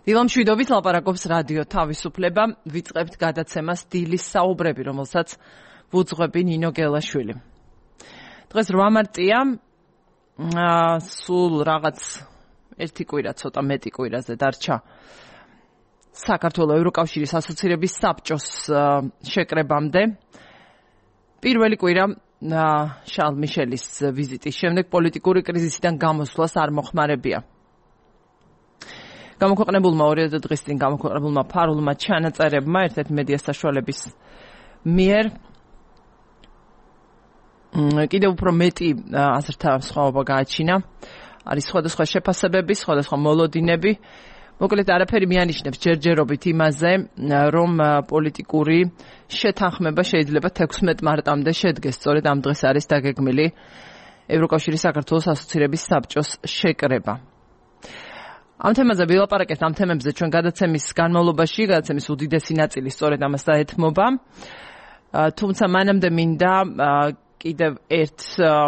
დილამშვიდობით ლაპარაკობს რადიო თავისუფლება, ვიწყებთ გადაცემას დილის საუბრები, რომელსაც ვუძღვები ნინო გელაშვილი. დღეს 8 მარტია, სულ რაღაც ერთი კვირა, ცოტა მეტი კვირაზე დარჩა საქართველოს ევროკავშირის ასოცირების საბჭოს შეკრებამდე. პირველი კვირა შარლ მიშელის ვიზიტის შემდეგ პოლიტიკური კრიზისიდან გამოსვლას არ მოხმარებია. გამოქვეყნებულმა 2 დღის წინ გამოქვეყნებულმა ფარულმა ჩანაწერებმა ერთ-ერთი მედია საშუალების მიერ კიდევ უფრო მეტი აზრთა სხვაობა გააჩინა. არის სხვადასხვა შეფასებები, სხვადასხვა მოლოდინები. მოკლედ არაფერი მიანიშნებს ჯერჯერობით იმაზე, რომ პოლიტიკური შეთანხმება შეიძლება 16 მარტამდე შედგეს. სწორედ ამ დღეს არის დაგეგმილი ევროკავშირის საქართველოს ასოცირების საბჭოს შეკრება. ამ თემაზე ვილაპარაკეთ, ამ თემებზე ჩვენ გადაცემის განმავლობაში, გადაცემის უდიდესი ნაწილი სწორედ ამას დაეთმობა. თუმცა მანამდე მინდა კიდევ ერთ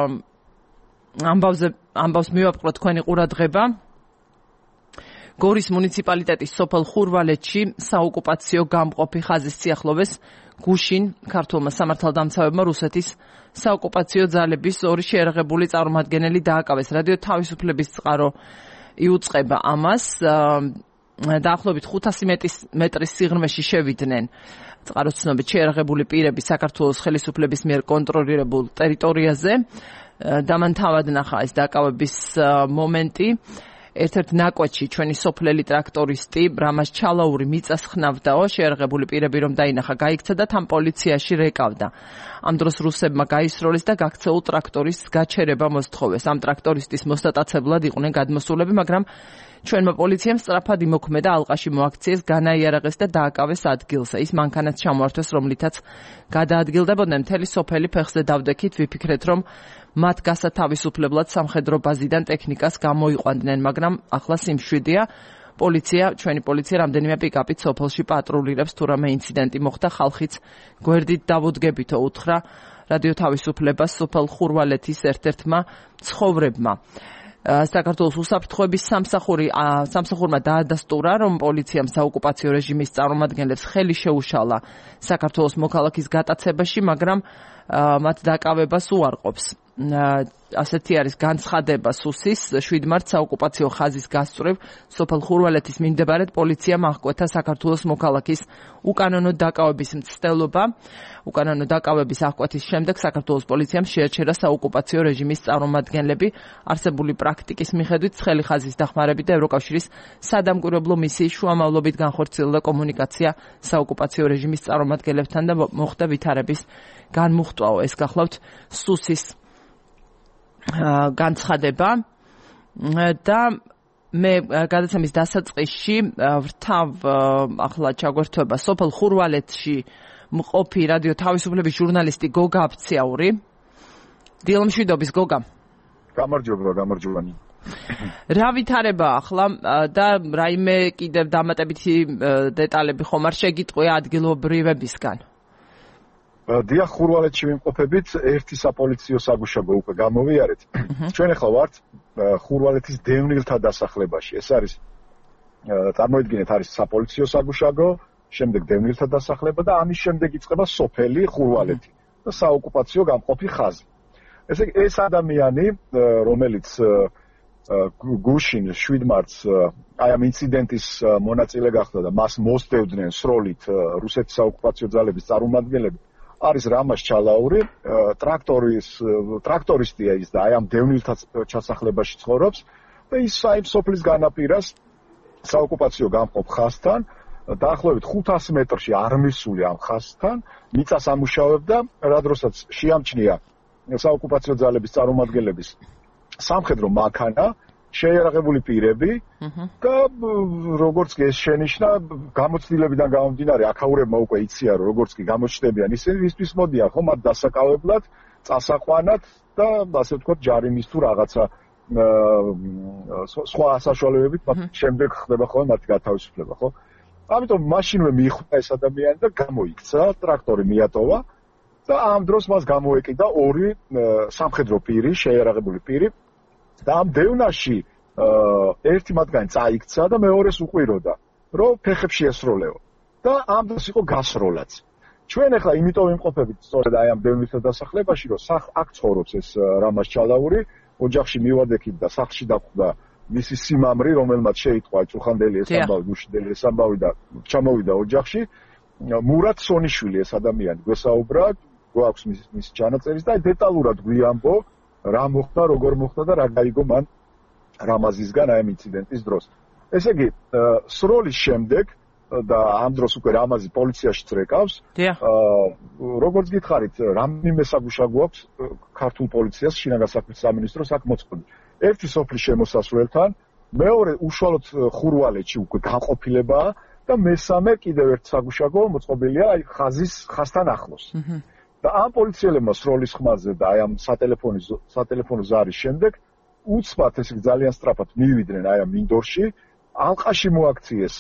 ამბავს მივაპყრო თქვენი ყურადღება. გორის მუნიციპალიტეტის სოფელ ხურვალეთში საოკუპაციო გამყოფი ხაზის სიახლოვეს გუშინ ქართულმა სამართალდამცავებმა რუსეთის საოკუპაციო ძალების 2 შეერაღებული წარმომადგენელი დააკავეს. რადიო თავისუფლების წყარო იუწყება ამას. დაახლოებით 500 მეტრის სიღრმეში შევიდნენ წყაროს ცნობით შეერაღებული პირები საქართველოს ხელისუფლების მიერ კონტროლირებულ ტერიტორიაზე. დამანთავად ნახა ეს დაკავების მომენტი. ერთ-ერთ ნაკვეთში ჩვენი სოფლელი ტრაქტორისტი რამაზ ჩალაური მიწას ხნავდაო, შეერაღებული პირები რომ დაინახა, გაიქცა და თან პოლიციაში რეკავდა. ამ დროს რუსებმა გაისროლეს და გაქცეულ ტრაქტორისტს გაჩერება მოსთხოვეს. ამ ტრაქტორისტის მოსტატაცებლად იყვნენ გადმოსულები, მაგრამ ჩვენმა პოლიციამ სწრაფად იმოქმედა, ალყაში მოაქციეს, განაიარაღეს და დააკავეს ადგილზე. ის მანქანაც ჩამოართვეს, რომლითაც გადაადგილდებოდნენ. მთელი სოფელი ფეხზე დავდექით, ვიფიქრეთ, რომ მათ გასათავისუფლებლად სამხედრო ბაზიდან ტექნიკას გამოიყვანდნენ, მაგრამ ახლა სიმშვიდეა. ჩვენი პოლიცია რამდენიმე პიკაპით სოფელში პატრულირებს, თუ რამე ინციდენტი მოხდა, ხალხიც გვერდით დავუდგებითო, უთხრა რადიო თავისუფლებას სოფელ ხურვალეთის ერთ-ერთმა ცხოვრებმა. საქართველოს უსაფრთხოების სამსახურმა დაადასტურა, რომ პოლიციამ საოკუპაციო რეჟიმის წარმომადგენლებს ხელი შეუშალა საქართველოს მოქალაქის გატაცებაში, მაგრამ მათ დაკავებას უარყოფს. ასეთი არის განცხადება სუსის 7 მარტს საოკუპაციო ხაზის გასწვრივ სოფელ ხურვალეთის მიმდებარედ პოლიციამ აღკვეთა საქართველოს მოქალაქის უკანონო დაკავების მცდელობა. უკანონო დაკავების აღკვეთის შემდეგ საქართველოს პოლიციამ შეაჩერა საოკუპაციო რეჟიმის წარმომადგენლები. არსებული პრაქტიკის მიხედვით ცხელი ხაზის დახმარებით და ევროკავშირის სადამკვირვებლო მისიის შუამავლობით განხორციელდა კომუნიკაცია საოკუპაციო რეჟიმის წარმომადგენლებთან და მოხდა ვითარების განმუხტვაო. ეს გახლავთ სუსის განცხადება და მე გადაცემის დასაწყისში ვრთავ ახლა ჩაგვერთვება სოფელ ხურვალეთში მყოფი რადიო თავისუფლების ჟურნალისტი გოგა აფციაური. დილამშვიდობის გოგა. გამარჯობა. რა ვითარება ახლა და რაიმე კიდევ დამატებითი დეტალები ხომ არ შეგიტყვია ადგილობრივებისგან? დიახ, ხურვალეთში ვიმყოფებით, ერთი საპოლიციო საგუშაგო უკვე გამოვიარეთ. ჩვენ ახლა ვართ ხურვალეთის დევნილთა დასახლებაში. ეს არის წარმოიდგინეთ, არის საპოლიციო საგუშაგო, შემდეგ დევნილთა დასახლება და ამის შემდეგ იწყება სოფელი ხურვალეთი და საოკუპაციო გამყოფი ხაზი. ეს ადამიანი, რომელიც გუშინ 7 მარტს აი ამ ინციდენტის მონაწილე გახდა და მას მოსდევდნენ სროლით რუსეთის საოკუპაციო ძალების წარმომადგენლები, არის რამაზ ჩალაური, ტრაქტორისტია ის და აი ამ დევნილთა ჩასახლებაში ცხოვრობს და ის აი სოფლის განაპირას საოკუპაციო გამყოფ ხაზთან დაახლოებით 500 მეტრში არმისული ამ ხაზთან მიწას ამუშავებდა, რა დროსაც შეამჩნია საოკუპაციო ძალების წარმომადგენლების სამხედრო მანქანა, შეიარაღებული პირები და როგორც კი ეს შენიშნა, გამოცდილებიდან გამომდინარე, აქაურებმა უკვე იციან, როგორც კი გამოჩნდებიან ისინი, ისთვის მოდიან ხომ მათ დასაკავებლად, წასაყვანად და ასე ვთქვათ, ჯარიმის თუ რაღაცა სხვა საშუალებებით მათ შემდეგ ხდება ხოლმე მათი გათავისუფლება, ხო? ამიტომ მაშინვე მიხვდა ეს ადამიანი და გამოიქცა, ტრაქტორი მიატოვა და ამ დროს მას გამოეკიდა 2 სამხედრო პირი, შეიარაღებული პირი. და ამ დევნაში ერთი მათგანი წაიქცა და მეორეს უყვიროდა. რომ ფეხებში ესროლეო და ამ დროს იყო გასროლაც. ჩვენ ახლა იმიტომ ვიმყოფებით სწორედ აი ამ დევნილთა დასახლებაში, რომ აქ ცხოვრობს ეს რამაზ ჩალაური, ოჯახში მივადექით და სახლში დახვდა მისი სიმამრი, რომელმაც შეიტყვა წუხანდელი ეს ამბავი, გუშინდელი ეს ამბავი და ჩამოვიდა ოჯახში. მურატ სონიშვილი ეს ადამიანი გვესაუბრა, გვაქვს მისი ჩანაწერის და დეტალურად გვიამბო რა მოხდა, როგორ მოხდა და რა გაიგო მან რამაზისგან აი ამ ინციდენტის დროს. ესე იგი, სროლის შემდეგ და ამ დროს უკვე რამაზი პოლიციაში წრეკავს. როგორც გითხარით, რამდენიმე საგუშა გვაქვს ქართულ პოლიციას, შინაგან საქმეთა სამინისტროს აქ მოწყობილი. ერთი სოფლის შემოსასვლელთან, მეორე უშუალოდ ხურვალეთში უკვე განყოფილებაა და მესამე კიდევ ერთ საგუშაგო მოწყობილია აი ხაზთან ახლოს. და ამ პოლიციელებმა სროლის ხმაზე და აი ამ სატელეფონო ზარის შემდეგ უცბად ესე ძალიან სწრაფად მივიდნენ აი ამ მინდორში, ალყაში მოაქციეს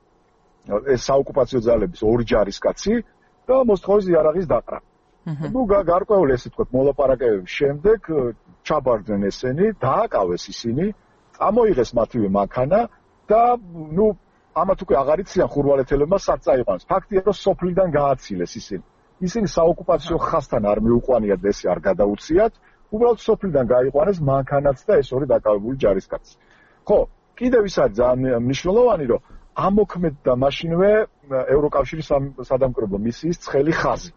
ეს საოკუპაციო ძალების ორი ჯარისკაცი და მოსთხოვეს იარაღის დაყრა. ნუ გარკვეული ესე თქვა მოლაპარაკებების შემდეგ ჩაბარდნენ ესენი, დააკავეს ისინი, წამოიღეს მათივე მანქანა და ნუ ამათ უკვე აღარ იციან ხურვალეთელებმა სად წაიყვანეს. ფაქტია რომ სოფლიდან გააცილეს ისინი. ისინი საოკუპაციო ხაზთან არ მიუყვანიათ და ესე არ გადაუციათ, უბრალოდ სოფლიდან გაიყვანეს მანქანაც და ეს ორი დაკავებული ჯარისკაცი. ხო, კიდევ ის არის ძალიან მნიშვნელოვანი, რომ ამოქმედდა მაშინვე ევროკავშირის სადამკვირვებლო მისიის ცხელი ხაზი.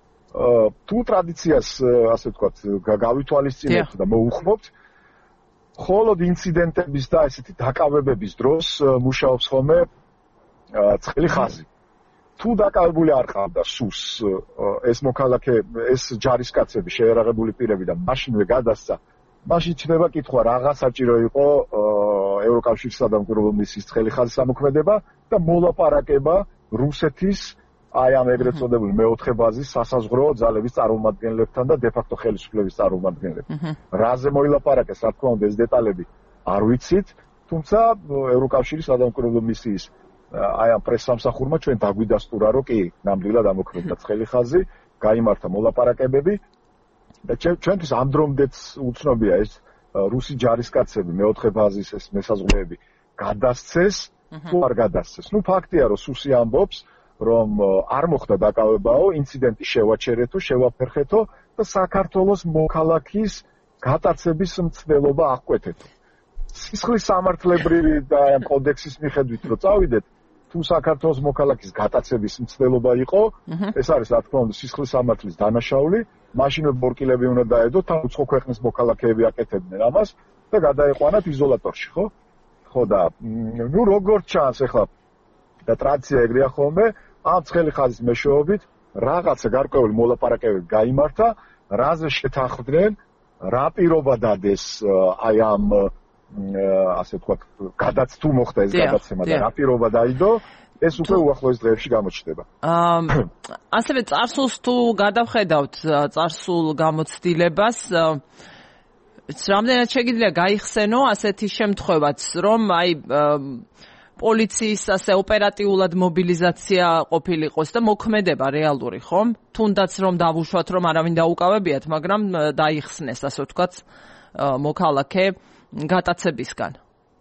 თუ ტრადიციას, ასე ვთქვათ, გავითვალისწინებთ და მოუხმობთ, მხოლოდ ინციდენტების და ესეთი დაკავებების დროს მუშაობს ხოლმე ცხელი ხაზი. თუ დაკავებული არ ყავდა სუს ეს მოქალაქე, ეს ჯარისკაცები, შეერაღებული პირები და მაშინვე გადასცა, მაშინ ჩნდება კითხვა, რაღა საჭირო იყო ევროკავშირის სადამკვირვებლო მისიის ცხელი ხაზის ამოქმედება და მოლაპარაკება რუსეთის აი ამ ეგრეთ წოდებული მეოთხე ბაზის სასაზღვრო ძალების წარმომადგენლებთან და დე-ფაქტო ხელისუფლების წარმომადგენლებთან. რაზე მოილაპარაკეს, რა თქმა უნდა, ეს დეტალები არ ვიცით, თუმცა ევროკავშირის სადამკვირვებლო მისიის აი ამ პრესსამსახურმა ჩვენ დაგვიდასტურა, რომ კი, ნამდვილად ამოქმედდა ცხელი ხაზი, გაიმართა მოლაპარაკებები და ჩვენთვის ამ დრომდეც უცნობია ეს რუსი ჯარისკაცები, მეოთხე ბაზის ეს მესაზღვრეები გადასცეს თუ არ გადასცეს. ნუ ფაქტია, რომ სუსი ამბობს, რომ არ მოხდა დაკავებაო, ინციდენტი შევაჩერეთო, შევაფერხეთო და საქართველოს მოქალაქის გატაცების მცდელობა აღკვეთეთო. სისხლის სამართლებრივი და ამ კოდექსის მიხედვით რო წავიდეთ, თუ საქართველოს მოქალაქის გატაცების მცდელობა იყო, ეს არის რა თქმა უნდა სისხლის სამართლის დანაშაული, მაშინვე ბორკილები უნდა დაედოთ, თან უცხო ქვეყნის მოქალაქეები აკეთებდნენ ამას და გადაეყვანათ იზოლატორში, ხო? ხო და ნუ როგორც ჩანს ახლა და ტრადიცია ეგრეა ხოლმე, ამ ცხელი ხაზის მეშვეობით რაღაცა გარკვეული მოლაპარაკებები გაიმართა, რაზე შეთანხმდნენ, რა პირობა დადეს აი ამ ასე ვთქვათ, თუ მოხდა ეს გადაცემა და რა პირობა დაიდო, ეს უკვე უახლოეს დღეებში გამოჩნდება. ასევე წარსულს თუ გადავხედავთ წარსულ გამოცდილებას, რამდენად შეგიძლია გაიხსენო ასეთი შემთხვევაც, რომ აი პოლიციის ასე ოპერატიულად მობილიზაცია ყოფილიყოს და მოქმედება რეალური, ხომ? თუნდაც რომ დავუშვათ, რომ არავინ დაუკავებიათ, მაგრამ დაიხსნეს, ასე ვთქვათ, მოქალაქე გატაცებისგან.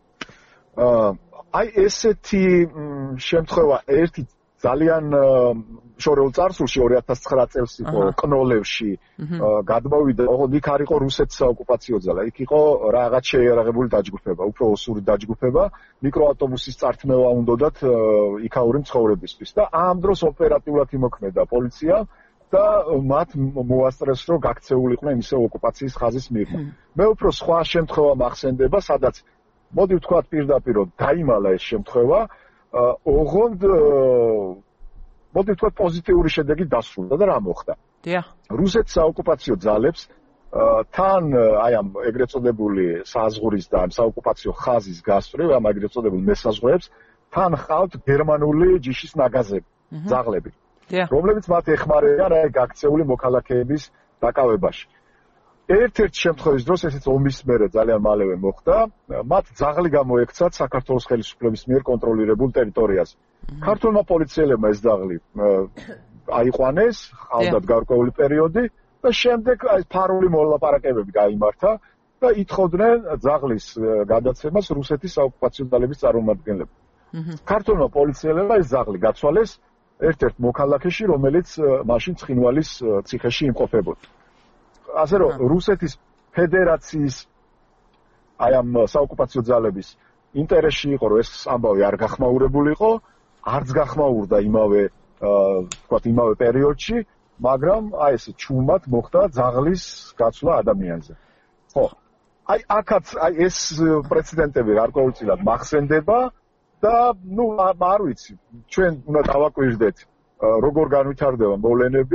აი ესეთი შემთხვევა ერთი ძალიან შორეულ წარსულში 2009 წელს იყო კნოლევში გადმოვიდა, ოღონდ იქ არ იყო რუსეთის საოკუპაციო ძალა, იქ იყო რაღაც შეიარაღებული დაჯგუფება, უფრო ოსური დაჯგუფება, მიკროავტობუსის წართმევა უნდათ იქაური მცხოვრებისთვის და ამ დროს ოპერატიულად იმოქმედა პოლიცია და მათ მოასწრეს, რომ გაქცეულიყვნენ ისე ოკუპაციის ხაზის მიღმა. მე უფრო სხვა შემთხვევა მახსენდება, სადაც მოდი ვთქვათ პირდაპირ, რომ დაიმალა ეს შემთხვევა, ოღონდ მოდი ვთქვათ პოზიტიური შედეგი დასრულდა და რა მოხდა? რუსეთის საოკუპაციო ძალებს თან აი ამ ეგრეთ წოდებული საზღვრის და საოკუპაციო ხაზის გასწვრივ, ამ ეგრეთ წოდებულ მესაზღვრეებს თან ხავთ გერმანული ჯიშის ნაგაზები, ძაღლები. რომლებიც მათ ეხმარებიან აი გაქცეული მოქალაქეების დაკავებაში. ერთ-ერთ შემთხვევის დროს, ესეც ომის მერე ძალიან მალევე მოხდა, მათ ძაღლი გამოექცათ საქართველოს ხელისუფლების მიერ კონტროლირებულ ტერიტორიაზე. ქართულმა პოლიციელებმა ეს ძაღლი აიყვანეს, ჰყავდათ გარკვეული პერიოდი და შემდეგ აი ფარული მოლაპარაკებები გაიმართა და ითხოვდნენ ძაღლის გადაცემას რუსეთის საოკუპაციო ძალების წარმომადგენლებს. ქართულმა პოლიციელებმა ეს ზაღლი გაცვალეს ერთ-ერთ მოქალაქეში, რომელიც მაშინ ცხინვალის ციხეში იმყოფებოდა. ასე რომ რუსეთის ფედერაციის აი ამ საოკუპაციო ძალების ინტერესში იყო, რომ ეს ამბავი არ გახმაურებულიყო, არც გახმაურდა იმავე პერიოდში, მაგრამ აი ეს ჩუმად მოხდა ძაღლის გაცვლა ადამიანზე. ხო, აი აქაც აი ეს პრეცედენტები გარკვეულწილად მახსენდება და არ ვიცი, ჩვენ უნდა დავაკვირდეთ, როგორ განვითარდება მოვლენები.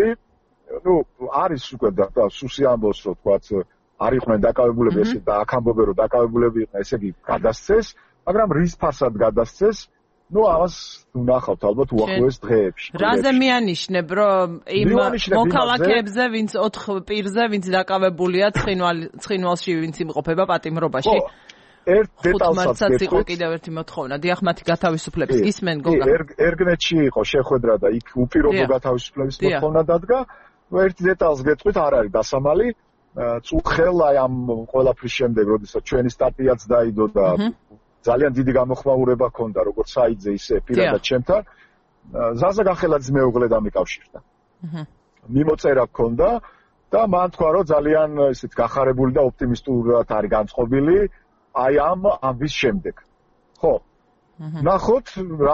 არის უკვე და სუსი ამბობს, რომ თქვათ არ იყვნენ დაკავებულები ესე და აქ ამბობენ, რომ დაკავებულები იყვნენ, ესე იგი გადასცეს, მაგრამ რის ფასად გადასცეს? ამას ვნახავთ ალბათ უახლოეს დღეებში. რაზე მიანიშნებ, რომ იმ მოქალაქეებზე, ვინც 4 პირზე, ვინც დაკავებულია ცხინვალში, ვინც იმყოფება პატიმრობაში? ერთ დეტალსაც იყო კიდევ ერთი მოთხოვნა. დიახ, მათი გათავისუფლების ისმენ გოგა. ერგნეთში იყო შეხვედრა და იქ უპირობო გათავისუფლების მოთხოვნა დადგა. ერთ დეტალს გეტყვით, არ არის დასამალი. წუხელ აი ამ ყველაფრის შემდეგ, როდესაც ჩვენი სტატიაც დაიდო და ძალიან დიდი გამოხმაურება ჰქონდა, როგორც საიძე, ისე პირადად ჩემთან. ზაზა გახელაძის მეუღლე დამიკავშირდა. მიმოწერა ჰქონდა და მან თქვა, რომ ძალიან ისეთ გახარებული და ოპტიმისტურად არის განწყობილი აი ამ ამბის შემდეგ. ხო. ნახოთ,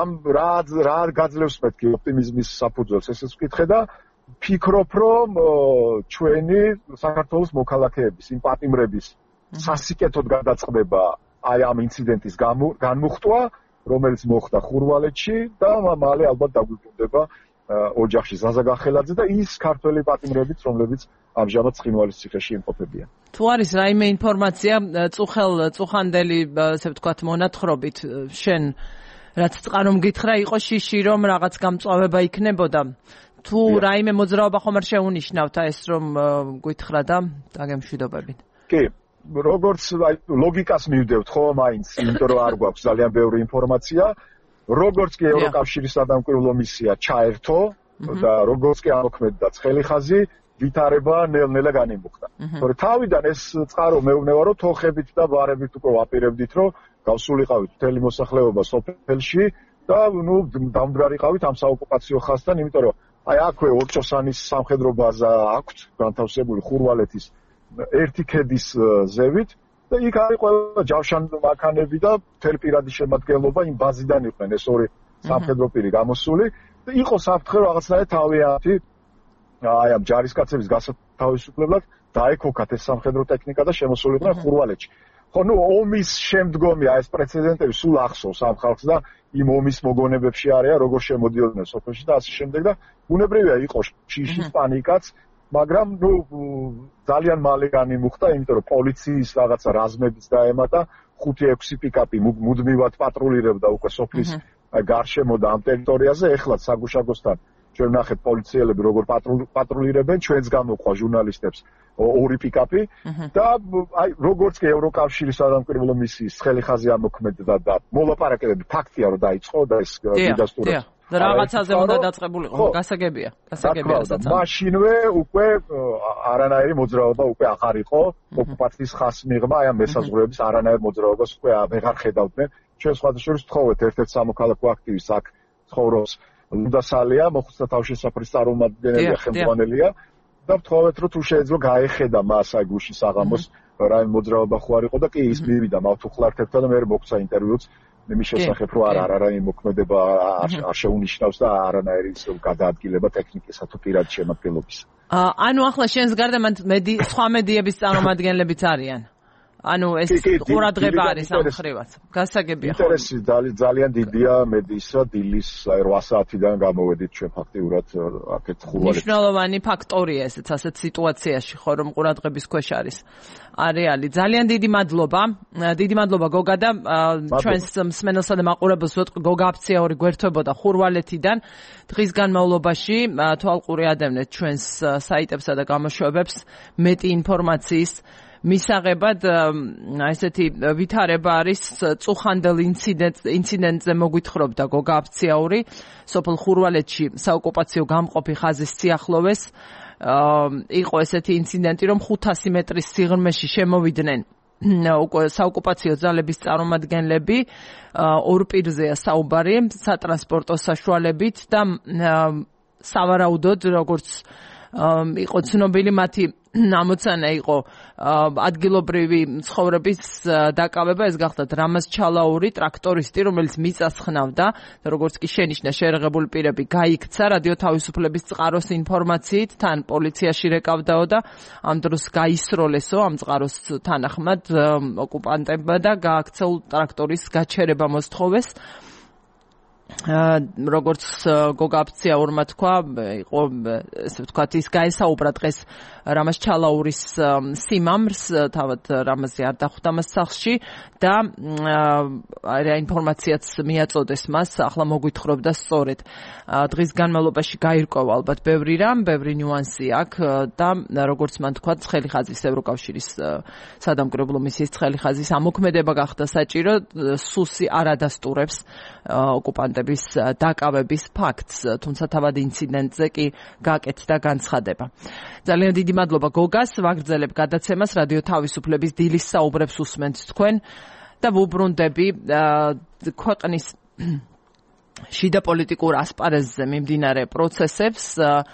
რა გაძლევს მეთქი ოპტიმიზმის საფუძველს, ესეც ვკითხე და ფიქრობ, რომ ჩვენი საქართველოს მოქალაქეების, იმ პატიმრების სასიკეთოდ გადაწყდება აი ამ ინციდენტის განმუხტვა, რომელიც მოხდა ხურვალეთში და მალე ალბათ დაგვიბრუნდება ოჯახში ზაზა გახელაძე და ის ქართველი პატიმრებიც, რომლებიც ამჟამად ცხინვალის ციხეში იმყოფებიან. თუ არის რაიმე ინფორმაცია წუხანდელი, ასე ვთქვათ, მონათხრობით, შენ რაც წყარო მგითხრა, იყო შიში, რომ რაღაც გამწვავება იქნებოდა. თუ რაიმე მოძრაობა ხომ არ შეუნიშნავთ ეს რომ გითხრა და დაგემშვიდობებით. კი, როგორც ლოგიკას მივდევთ ხო მაინც, იმიტომ რომ არ გვაქვს ძალიან ბევრი ინფორმაცია, როგორც კი ევროკავშირის სადამკვირვებლო მისია ჩაერთო და როგორც კი ამოქმედდა ცხელი ხაზი, ვითარება ნელ-ნელა განიმუხტა. თორე თავიდან ეს წყარო მეუბნება, რომ თოხებით და ბარებით უკვე ვაპირებდით, რომ გავსულიყავით მთელი მოსახლეობა სოფელში და დამდგარიყავით ამ საოკუპაციო ხაზთან, იმიტომ რომ აი აქვე ორჭოსანის სამხედრო ბაზა აქვთ განთავსებული ხურვალეთის ერთი ქედის ზევით და იქ არის ყველა ჯავშან მანქანები და მთელი პირადი შემადგენლობა იმ ბაზიდან იყვნენ ეს ორი სამხედრო პირი გამოსული და იყო საფრთხე რაღაცნაირად თავიანთი აი ამ ჯარისკაცების გასათავისუფლებლად დაეკოქათ ეს სამხედრო ტექნიკა და შემოსულიყვნენ ხურვალეთში. ხო, ომის შემდგომი ეს პრეცედენტები სულ ახსოვს ამ ხალხს და იმ ომის მოგონებებში არიან, როგორ შემოდიოდნენ სოფელში და ასე შემდეგ და უნებრივია იყო შიშის პანიკაც, მაგრამ ძალიან მალე განიმუხტა, იმიტომ რომ პოლიციის რაღაცა რაზმებიც დაემატა, 5-6 პიკაპი მუდმივად პატრულირებდა უკვე სოფლის გარშემო და ამ ტერიტორიაზე, ეხლა საგუშაგოსთან ჩვენ ნახეთ პოლიციელები როგორ პატრულირებენ, ჩვენს გამოყვა ჟურნალისტებს 2 პიკაპი და აი როგორც კი ევროკავშირის სადამკვირვებლო მისიის ცხელი ხაზი ამოქმედდა და მოლაპარაკებები ფაქტია რომ დაიწყო და ეს დიდასტურად და რაღაცაზე უნდა დაწყებულიყო, გასაგებია საერთოდ. მაშინვე უკვე არანაირი მოძრაობა უკვე აღარ იყო, ოკუპაციის ხაზს მიღმა, აი ამ მესაზღვრეების არანაირ მოძრაობას უკვე აღარ ხედავდნენ. ჩვენ სხვადასხვა თხოვეთ ერთ-ერთ სამოქალაქო აქტივისტს აქ ცხოვრობს ლუდასალია, მოხუცთა თავშესაფრის წარმომადგენელია, ხელმძღვანელია და ვთხოვეთ, რომ თუ შეიძლება გაეხედა მას აი გუშინ საღამოს რაიმე მოძრაობა ხო არ იყო და კი ის მივიდა მავთუხლართებთან და მე მოგცა ინტერვიუც იმის შესახებ, რომ რაიმე მოქმედება არ შეუნიშნავს და არანაირი გადაადგილება ტექნიკისა თუ პირადი შემადგენლობისა. ანუ ახლა შენს გარდა სხვა მედიების წარმომადგენლებიც არიან. ანუ ეს ყურადღება არის ამ ხრივაც. გასაგებია. ინტერესი ძალიან დიდია მედიისა, დილის 8 საათიდან გამოვედით ჩვენ ფაქტიურად აქეთ ხურვალეთში. მნიშვნელოვანი ფაქტორია ესეც ასეთ სიტუაციაში, ხო რომ ყურადღების ქვეშ არის. არეალი. ძალიან დიდი მადლობა. დიდი მადლობა გოგა და ჩვენს მსმენელსა და მაყურებელს ვეთქვი, გოგა აფციაური გვერდთვებოდა ხურვალეთიდან. დღის განმავლობაში თვალყური ადევნეთ ჩვენს საიტებსა და გამოშვებებს მეტი ინფორმაციის მისაღებად ესეთი ვითარება არის წუხანდელ ინციდენტზე მოგვითხრობდა გოგა აფციაური სოფელ ხურვალეთში საოკუპაციო გამყოფი ხაზის სიახლოვეს იყო ესეთი ინციდენტი რომ 500 მეტრის სიღრმეში შემოვიდნენ უკვე საოკუპაციო ძალების წარმომადგენლები ორ პირზეა საუბარი სატრანსპორტო საშუალებით და სავარაუდოდ როგორც იყო ცნობილი მათი ამოცანა იყო ადგილობრივი ცხოვრების დაკავება ეს გახდათ რამაზ ჩალაური ტრაქტორისტი რომელიც მიწას ხნავდა და როგორც კი შენიშნა შეერაღებული პირები გაიქცა რადიო თავისუფლების წყაროს ინფორმაციით თან პოლიციაში რეკავდაო და ამ დროს გაისროლესო ამ წყაროს თანახმად ოკუპანტებმა და გააქცეულ ტრაქტორის გაჩერება მოსთხოვეს როგორც გოგაფციაურმა თქვა იყო ესე ვთქვათ ის გაესაუბრა დღეს რამაზ ჩალაურის სიმამრს თავად რამაზი არ დახვდა მას სახლში და რა ინფორმაციაც მიაწოდეს მას ახლა მოგვითხრობდა სწორედ დღის განმავლობაში გაირკვევა ალბათ ბევრი რამ ბევრი ნიუანსი აქვს და როგორც მან თქვა ცხელი ხაზის ევროკავშირის სადამკვირვებლო მისიის ცხელი ხაზის ამოქმედება გახდა საჭირო სუსი არ ადასტურებს ოკუპანტების დაკავების ფაქტს, თუმცა თავად ინციდენტზე კი გაკეთდა განცხადება. ძალიან დიდი მადლობა გოგას, ვაგრძელებ გადაცემას რადიო თავისუფლების დილის საუბრებს უსმენთ თქვენ და ვუბრუნდები ქვეყნის შიდა პოლიტიკურ ასპარეზზე მიმდინარე პროცესებს,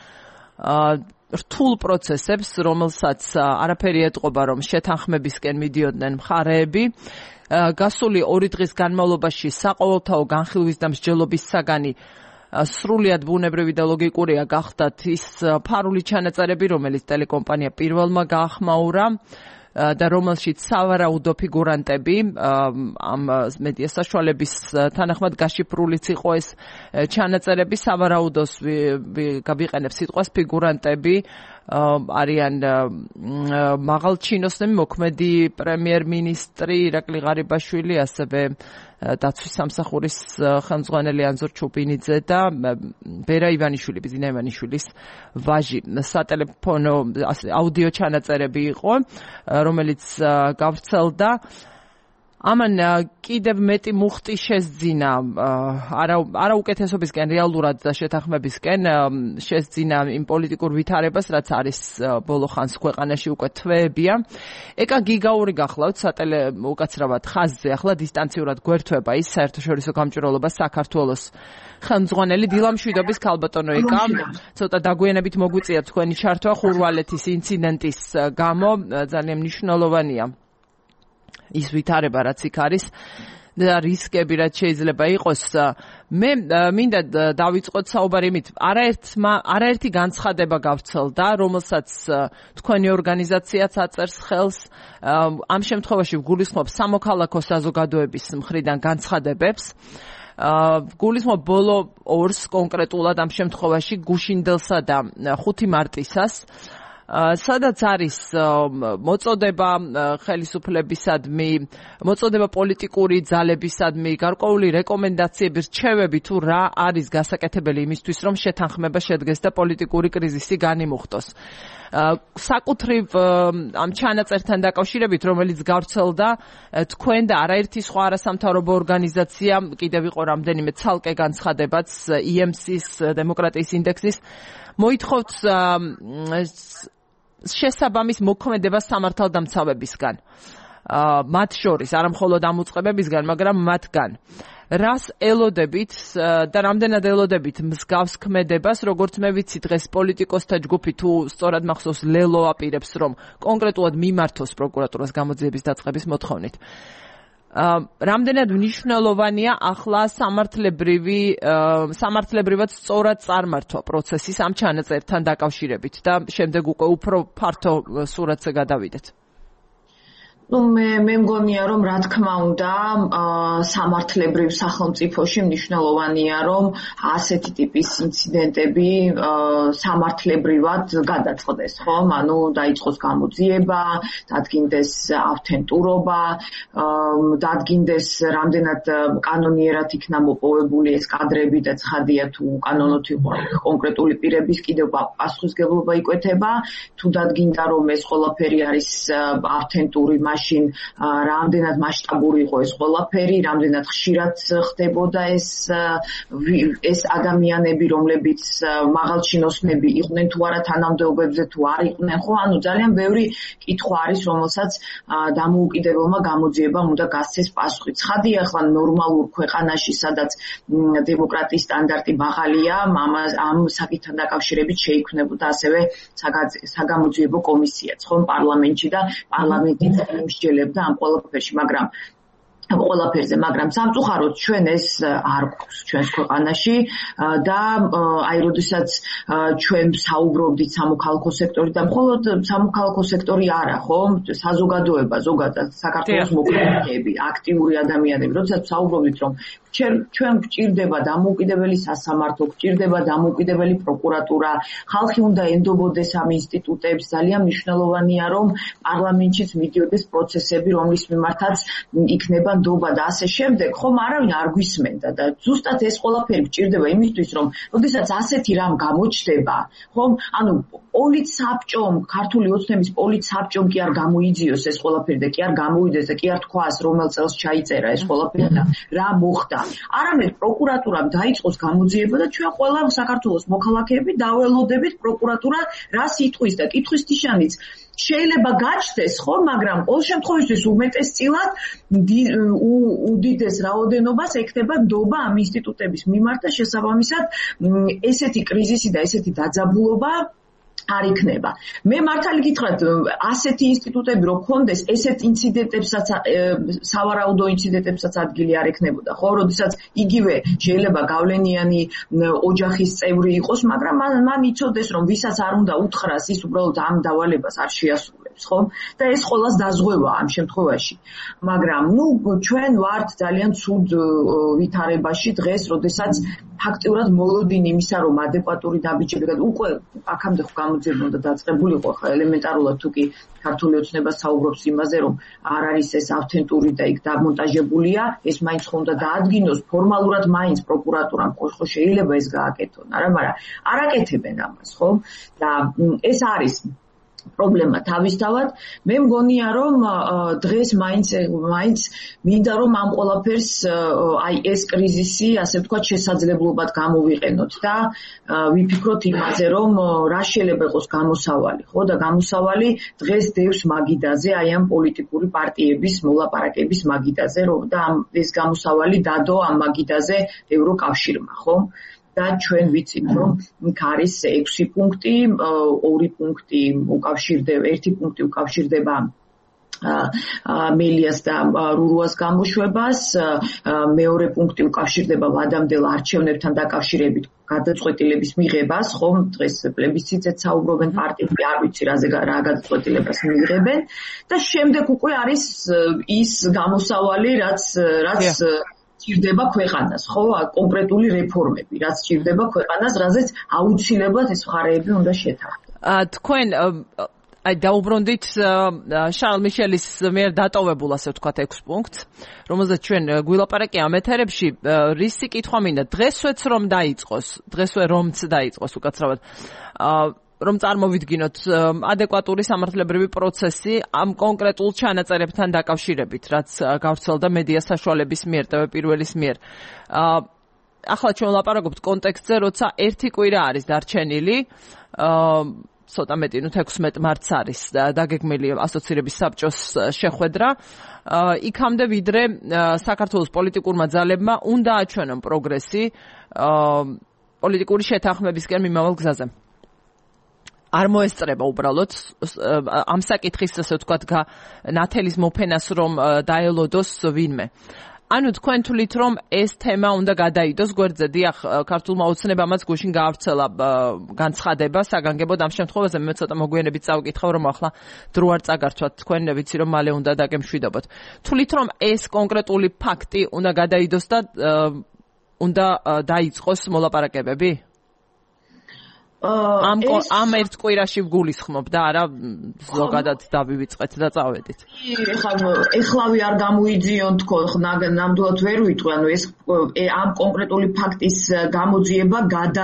რთულ პროცესებს, რომელსაც არაფერი ეტყობა, რომ შეთანხმებისკენ მიდიოდნენ მხარეები. გასული 2 დღის განმავლობაში საყოველთაო განხილვის და მსჯელობის საგანი სრულიად ბუნებრივი და ლოგიკურია გახდათ ის ფარული ჩანაწერები, რომელიც ტელეკომპანია პირველმა გაახმაურა და რომელშიც სავარაუდო ფიგურანტები ამ მედია საშუალების თანახმად გაშიფრულიც იყო ეს ჩანაწერები სავარაუდოს გავიყენებ სიტყვას ფიგურანტები არიან მაღალჩინოსნები მოქმედი პრემიერ-მინისტრი ირაკლი ღარიბაშვილი ასევე დაცვის სამსახურის ხელმძღვანელი ანზორ ჩუბინიძე და ბერა ივანიშვილი ბიზინა ივანიშვილის ვაჟი სატელეფონო აუდიო ჩანაწერები იყო რომელიც გავრცელდა ამან კიდევ მეტი მუხტი შესძინა არა უკეთესობისკენ რეალურად შეთანხმებისკენ შესძინა იმ პოლიტიკურ ვითარებას რაც არის ბოლო ხანს ქვეყანაში უკვე თვეებია ეკა გიგაური გახლავთ უკაცრავად ხაზზე ახლა დისტანციურად გვერდება ის საერთაშორისო გამჭვირვალობა საქართველოს ხელმძღვანელი დილამშვიდობის ქალბატონო ეკა ცოტა დაგვიანებით მოგვიწია თქვენი ჩართვა ხურვალეთის ინციდენტის გამო ძალიან მნიშვნელოვანია ის ვითარება რაც იქ არის და რისკები რაც შეიძლება იყოს მე მინდა დავიწყოთ საუბარი იმით არაერთი განცხადება გავრცელდა რომელსაც თქვენი ორგანიზაციაც აწერს ხელს ამ შემთხვევაში ვგულისხმობ სამოქალაქო საზოგადოების მხრიდან განცხადებებს გულისხმობ ბოლო ორს კონკრეტულად ამ შემთხვევაში გუშინდელსა და 5 მარტისას სადაც არის მოწოდება ხელისუფლებისადმი, მოწოდება პოლიტიკური ძალებისადმი, გარკვეული რეკომენდაციები, რჩევები თუ რა არის გასაკეთებელი იმისთვის, რომ შეთანხმება შედგეს და პოლიტიკური კრიზისი განიმუხტოს. საკუთრივ ამ ჩანაწერთან დაკავშირებით, რომელიც გავრცელდა თქვენ და არაერთი სხვა არასამთავრობო ორგანიზაცია, კიდევ იყო რამდენიმე ცალკე განცხადებაც EMC-ის დემოკრატიის ინდექსის მოითხოვთ შესაბამის მოქმედება სამართალდამცავებისგან. მათ შორის არა მხოლოდ ამ უწყებებისგან, მაგრამ მათგან. რას ელოდებით და რამდენად ელოდებით მსგავს ქმედებას, როგორც მე ვიცი დღეს პოლიტიკოსთა ჯგუფი თუ სწორად მახსოვს ლელო აპირებს, რომ კონკრეტულად მიმართოს პროკურატურას გამოძიების დაწყების მოთხოვნით. რამდენად მნიშვნელოვანია ახლა სამართლებრივად სწორად წარმართვა პროცესის ამ ჩანაწერთან დაკავშირებით და შემდეგ უკვე უფრო ფართო სურათზე გადავიდეთ. მე მგონია რომ რა თქმა უნდა სამართლებრივ სახელმწიფოში მნიშვნელოვანია რომ ასეთი ტიპის ინციდენტები სამართლებრივად გადაწყდეს, ხომ? ანუ დაიწყოს გამოძიება, დადგინდეს ავთენტურობა, დადგინდეს რამდენად კანონიერად იქნა მოპოვებული ეს კადრები და ცხადია თუ კანონოთ იყო კონკრეტული პირების კიდევ პასუხისგებლობა იკვეთება, თუ დადგინდა რომ ეს ყველაფერი არის ავთენტური მაშინ რამდენად მასშტაბური იყო ეს ყველაფერი, რამდენად ხშირად ხდებოდა ეს ადამიანები, რომლებიც მაღალჩინოსნები იყვნენ თუ არა თანამდებობებზე თუ არ იყვნენ, ხო? ანუ ძალიან ბევრი კითხვა არის, რომელსაც დამოუკიდებელმა გამოძიებამ უნდა გასცეს პასუხი. ცხადია, ახლა ნორმალურ ქვეყანაში, სადაც დემოკრატიის სტანდარტი მაღალია, ამ საკითხთან დაკავშირებით შეიქმნებოდა ასევე საგამოძიებო კომისიაც, ხო, პარლამენტში და პარლამენტიც იმსჯელებდა ამ ყველაფერზე, მაგრამ სამწუხაროდ ჩვენ ეს არ გვაქვს ჩვენს ქვეყანაში და აი როდესაც ჩვენ საუბრობდით სამოქალაქო სექტორი და მხოლოდ სამოქალაქო სექტორი არა, ხო? საზოგადოება, ზოგადად საქართველოს მოქალაქეები, აქტიური ადამიანები, როდესაც საუბრობთ, რომ ჩვენ გვჭირდება დამოუკიდებელი სასამართლო, გვჭირდება დამოუკიდებელი პროკურატურა, ხალხი უნდა ენდობოდეს ამ ინსტიტუტებს, ძალიან მნიშვნელოვანია, რომ პარლამენტშიც მიდიოდეს პროცესები, რომლის მიმართაც იქნება ნდობა და ასე შემდეგ, ხომ არავინ არ გვისმენდა და ზუსტად ეს ყველაფერი გვჭირდება იმისთვის, რომ როდესაც ასეთი რამ გამოჩნდება, ხომ, ანუ პოლიცსაბჭომ, ქართული ოცნების პოლიცსაბჭომ კი არ გამოიძიოს ეს ყველაფერი და კი არ გამოვიდეს და კი არ თქვას, რომელ წელს ჩაიწერა ეს ყველაფერი და რა მოხდა. არამედ პროკურატურამ დაიწყოს გამოძიება და ჩვენ ყველა საქართველოს მოქალაქეები დაველოდებით პროკურატურა რას იტყვის და კითხვის ნიშანიც შეიძლება გაჩნდეს, ხო, მაგრამ ყოველ შემთხვევაში უმეტესწილად უდიდეს რაოდენობას ექნება ნდობა ამ ინსტიტუტების მიმართ და შესაბამისად ესეთი კრიზისი და ესეთი დაძაბულობა არ იქნება. მე მართალი გითხრათ, ასეთი ინსტიტუტები რო გქონდეს, ესეთ ინციდენტებსაც, სავარაუდო ინციდენტებსაც ადგილი არ ექნებოდა, ხო, როდესაც იგივე შეიძლება გავლენიანი ოჯახის წევრი იყოს, მაგრამ მან იცოდეს, რომ ვისაც არ უნდა უთხრას, ის უბრალოდ ამ დავალებას არ შეასრულებს, ხო? და ეს ყველას დაზღვევა ამ შემთხვევაში. მაგრამ, ჩვენ ვართ ძალიან ცუდ ვითარებაში დღეს, როდესაც ფაქტიურად მოლოდინი იმისა, რომ ადეკვატური დაბიჯები უკვე აქამდე გამოძიება უნდა დაწყებულიყო, ხა ელემენტარულად თუ კი ქართული ოცნება საუბრობს იმაზე, რომ არ არის ეს ავთენტური და იქ დამონტაჟებულია, ეს მაინც ხომ უნდა დაადგინოს ფორმალურად მაინც პროკურატურამ, ხო შეიძლება ეს გააკეთონ, მაგრამ არ აკეთებენ ამას, ხო? და ეს არის პრობლემა თავისთავად. მე მგონია, რომ დღეს მაინც მინდა რომ ამ ყველაფერს აი ეს კრიზისი, ასე ვთქვათ, შესაძლებლობად გამოვიყენოთ და ვიფიქროთ იმაზე, რომ რა შეიძლება იყოს გამოსავალი, ხო? და გამოსავალი დღეს დევს მაგიდაზე, აი ამ პოლიტიკური პარტიების მოლაპარაკების მაგიდაზე, და ეს გამოსავალი დადო ამ მაგიდაზე ევროკავშირმა, ხო? და ჩვენ ვიცით, რომ იქ არის 6 პუნქტი, 2 პუნქტი უკავშირდება, 1 პუნქტი უკავშირდება მელიას და რურუას გამოშვებას, მეორე პუნქტი უკავშირდება ვადამდელ არჩევნებთან დაკავშირებით გადაწყვეტილების მიღებას, ხო, დღეს პლებისციტზე საუბრობენ პარტიები, არ ვიცი რა გადაწყვეტილებას მიიღებენ და შემდეგ უკვე არის ის გამოსავალი, რაც ჭირდება ქვეყანას, ხო, კონკრეტული რეფორმები, რაც ჭირდება ქვეყანას, რაზეც აუცილებლად ეს მხარეები უნდა შეთანხმდეთ. თქვენ აი დაუბრუნდით შარლ მიშელის მიერ დატოვებულ, ასე ვთქვათ, 6 პუნქტს, რომელზეც ჩვენ გვილაპარაკე ამ ეთერებში, რისი კითხვა მინდა, დღესვეც რომ დაიწყოს, დღესვე რომც დაიწყოს უკაცრავად, რომ წარმოვიდგინოთ ადეკვატური სამართლებრივი პროცესი ამ კონკრეტულ ჩანაწერებთან დაკავშირებით, რაც გავრცელდა მედია საშუალების მიერ, ტვ-პირველის მიერ. ახლა ჩვენ ვლაპარაკობთ კონტექსტზე, როცა 1 კვირა არის დარჩენილი, ცოტა მეტი, 16 მარტს არის დაგეგმილი ასოცირების საბჭოს შეხვედრა. იქამდე ვიდრე საქართველოს პოლიტიკურმა ძალებმა უნდა აჩვენონ პროგრესი პოლიტიკური შეთანხმებისკენ მიმავალ გზაზე. არ მოესწრება უბრალოდ ამ საკითხის, ასე ვთქვათ, ნათელის მოფენას, რომ დაელოდოს ვინმე. ანუ თქვენ თვლით, რომ ეს თემა უნდა გადაიდოს გვერდზე, დიახ, ქართულმა ოცნებამაც გუშინ გაავრცელა განცხადება საგანგებოდ ამ შემთხვევაზე, მე ცოტა მოგვიანებით წავკითხავ, რომ ახლა დრო არ წაგართვათ, თქვენ ვიცი, რომ მალე უნდა დაგემშვიდობოთ. თვლით, რომ ეს კონკრეტული ფაქტი უნდა გადაიდოს და უნდა დაიწყოს მოლაპარაკებები? ამ ერთ კვირაში გულისხმობ და არა ზოგადად დავივიწყეთ და წავედით. ეხლავე არ გამოიძიონ თქო, ნამდვილად ვერ ვიტყვი, ანუ ეს ამ კონკრეტული ფაქტის გამოძიება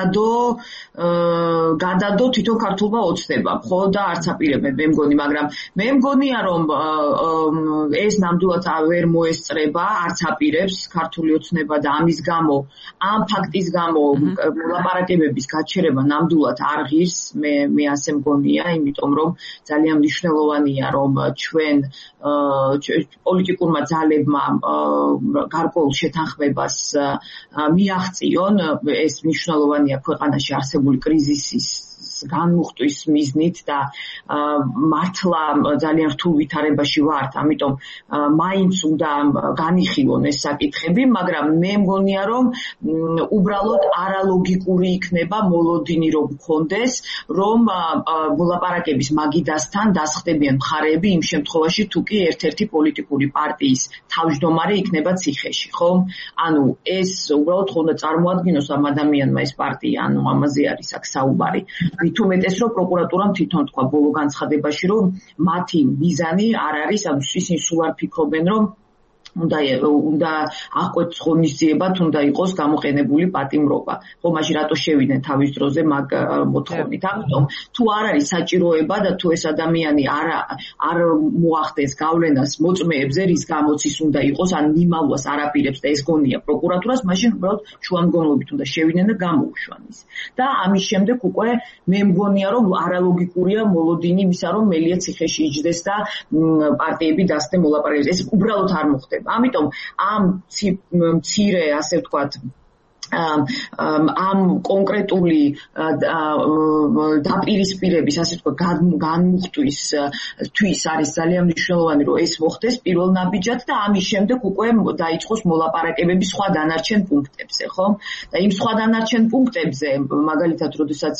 გადადო თვითონ ქართულმა ოცნება, ხო და არც აპირებენ მე მგონი, მაგრამ მე მგონია რომ ეს ნამდვილად ვერ მოესწრება, არც აპირებს ქართული ოცნება და ამის გამო, ამ ფაქტის გამო მოლაპარაკებების გაჩერება ნამდვილად არ ღირს, მე ასე მგონია, იმიტომ რომ ძალიან მნიშვნელოვანია რომ ჩვენ პოლიტიკურმა ძალებმა გარკვეულ შეთანხმებას მიაღწიონ, ეს მნიშვნელოვანია ქვეყანაში არსებული კრიზისის განმუხტვის მიზნით და მართლა ძალიან რთულ ვითარებაში ვართ, ამიტომ მაინც უნდა განიხილონ ეს საკითხები, მაგრამ მე მგონია რომ უბრალოდ არალოგიკური იქნება მოლოდინი რომ გქონდეს, რომ მოლაპარაკების მაგიდასთან დასხდებიან მხარეები იმ შემთხვევაში თუ კი ერთ-ერთი პოლიტიკური პარტიის თავმჯდომარე იქნება ციხეში, ხო? ანუ ეს უბრალოდ ხონდა წარმოადგინოს ამ ადამიანმა ეს პარტია, ანუ ამაზე არის აქ საუბარი. მით უმეტეს რომ პროკურატურამ თვითონ თქვა ბოლო განცხადებაში რომ მათი მიზანი არ არის, ანუ ისინი სულ არ ფიქრობენ რომ უნდა აღკვეთს ღონისძიებად უნდა იყოს გამოყენებული პატიმრობა. ხო, მაშინ რატო შევიდნენ თავის დროზე მაგ მოთხოვნით? ამიტომ თუ არ არის საჭიროება და თუ ეს ადამიანი არ მოახდენს გავლენას მოწმეებზე, რის გამოც ის უნდა იყოს, ან მიმალვას არ აპირებს და ეს გონია პროკურატურას, მაშინ უბრალოდ შუამდგომლობით უნდა შევიდნენ და გამოუშვან ის. და ამის შემდეგ უკვე მე მგონია რომ არალოგიკურია მოლოდინი იმისა რომ მელია ციხეში იჯდეს და პარტიები დასცდნენ მოლაპარაკებებს. ეს უბრალოდ არ მოხდება. ამიტომ ამ მცირე, ასე ვთქვათ, ამ კონკრეტული დაპირისპირების, ასე ვთქვათ, განმუხტვისთვის არის ძალიან მნიშვნელოვანი, რომ ეს მოხდეს პირველ ნაბიჯად და ამის შემდეგ უკვე დაიწყოს მოლაპარაკებები სხვა დანარჩენ პუნქტებზე, ხო? და იმ სხვა დანარჩენ პუნქტებზე, მაგალითად, როდესაც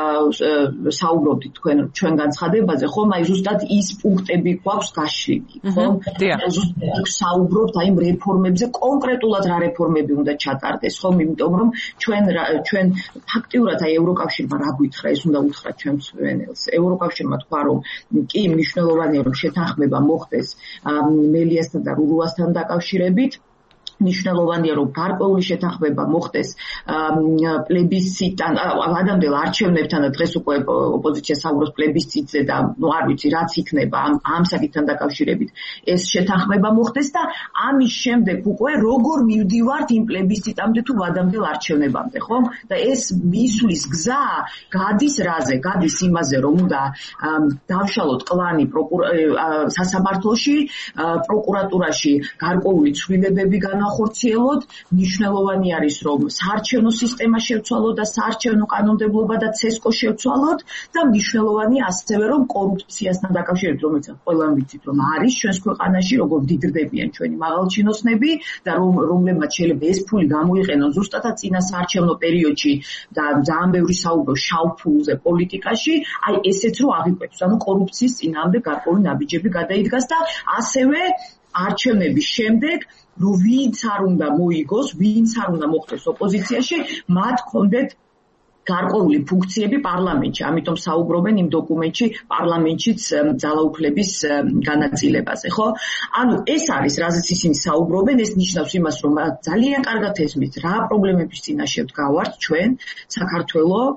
საუბრობდით ჩვენ განცხადებაზე, ხო, აი ზუსტად ის პუნქტები გვაქვს გაშლილი, ხო? ზუსტად საუბრობთ აი იმ რეფორმებზე, კონკრეტულად რა რეფორმები უნდა ჩატარდეს, ხო? იმიტომ რომ ჩვენ ფაქტიურად აი ევროკავშირმა რა გითხრა, ეს უნდა უთხრა ჩვენს ვენელს. ევროკავშირმა თქვა რომ კი მნიშვნელოვანია რომ შეთანხმება მოხდეს მელიასთან და რურუასთან დაკავშირებით. მნიშვნელოვანია რომ გარკვეული შეთანხმება მოხდეს პლებისციტთან, ადამიანელ არჩევნებთან და დღეს უკვე ოპოზიცია საუბრობს პლებისციტზე და ნუ არ ვიცი რაც იქნება ამ საკითხთან დაკავშირებით ეს შეთანხმება მოხდეს და ამის შემდეგ უკვე როგორ მივდივართ იმ პლებისციტამდე თუ ადამიანელ არჩევნებამდე, ხო? და ეს მისვლის გზა გადის რაზე? გადის იმაზე რომ უნდა დავშალოთ კლანი სასამართლოში, პროკურატურაში გარკვეული ცვლილებები განახორციელოთ, მნიშვნელოვანი არის რომ საარჩევნო სისტემა შევცვალოთ და საარჩევნო კანონმდებლობა და ცესკო შევცვალოთ და მნიშვნელოვანია ასევე რომ კორუფციასთან დაკავშირებით, რომელიც ყველამ ვიცით რომ არის ჩვენს ქვეყანაში, როგორ დიდრდებიან ჩვენი მაღალჩინოსნები და რომლებმაც შეიძლება ეს ფული გამოიყენონ ზუსტად წინა საარჩევნო პერიოდში და ძალიან ბევრი საუბრობს შავ ფულზე პოლიტიკაში, აი ესეც რო აღიკვეთოს, ანუ კორუფციის წინააღმდეგ გარკვეული ნაბიჯები გადაიდგას და ასევე არჩევნების შემდეგ რომ ვინც არ უნდა მოიგოს, ვინც არ უნდა მოხდეს ოპოზიციაში, მათ კონდეთ გარკვეული ფუნქციები პარლამენტში. ამიტომ საუბრობენ იმ დოკუმენტში პარლამენტშიც ძალაუფლების განაწილებაზე, ხო? ანუ ეს არის, რაზეც ისინი საუბრობენ, ეს ნიშნავს იმას, რომ ძალიან კარგად ესმით, რა პრობლემების წინაშე ვდგავართ ჩვენ, საქართველოს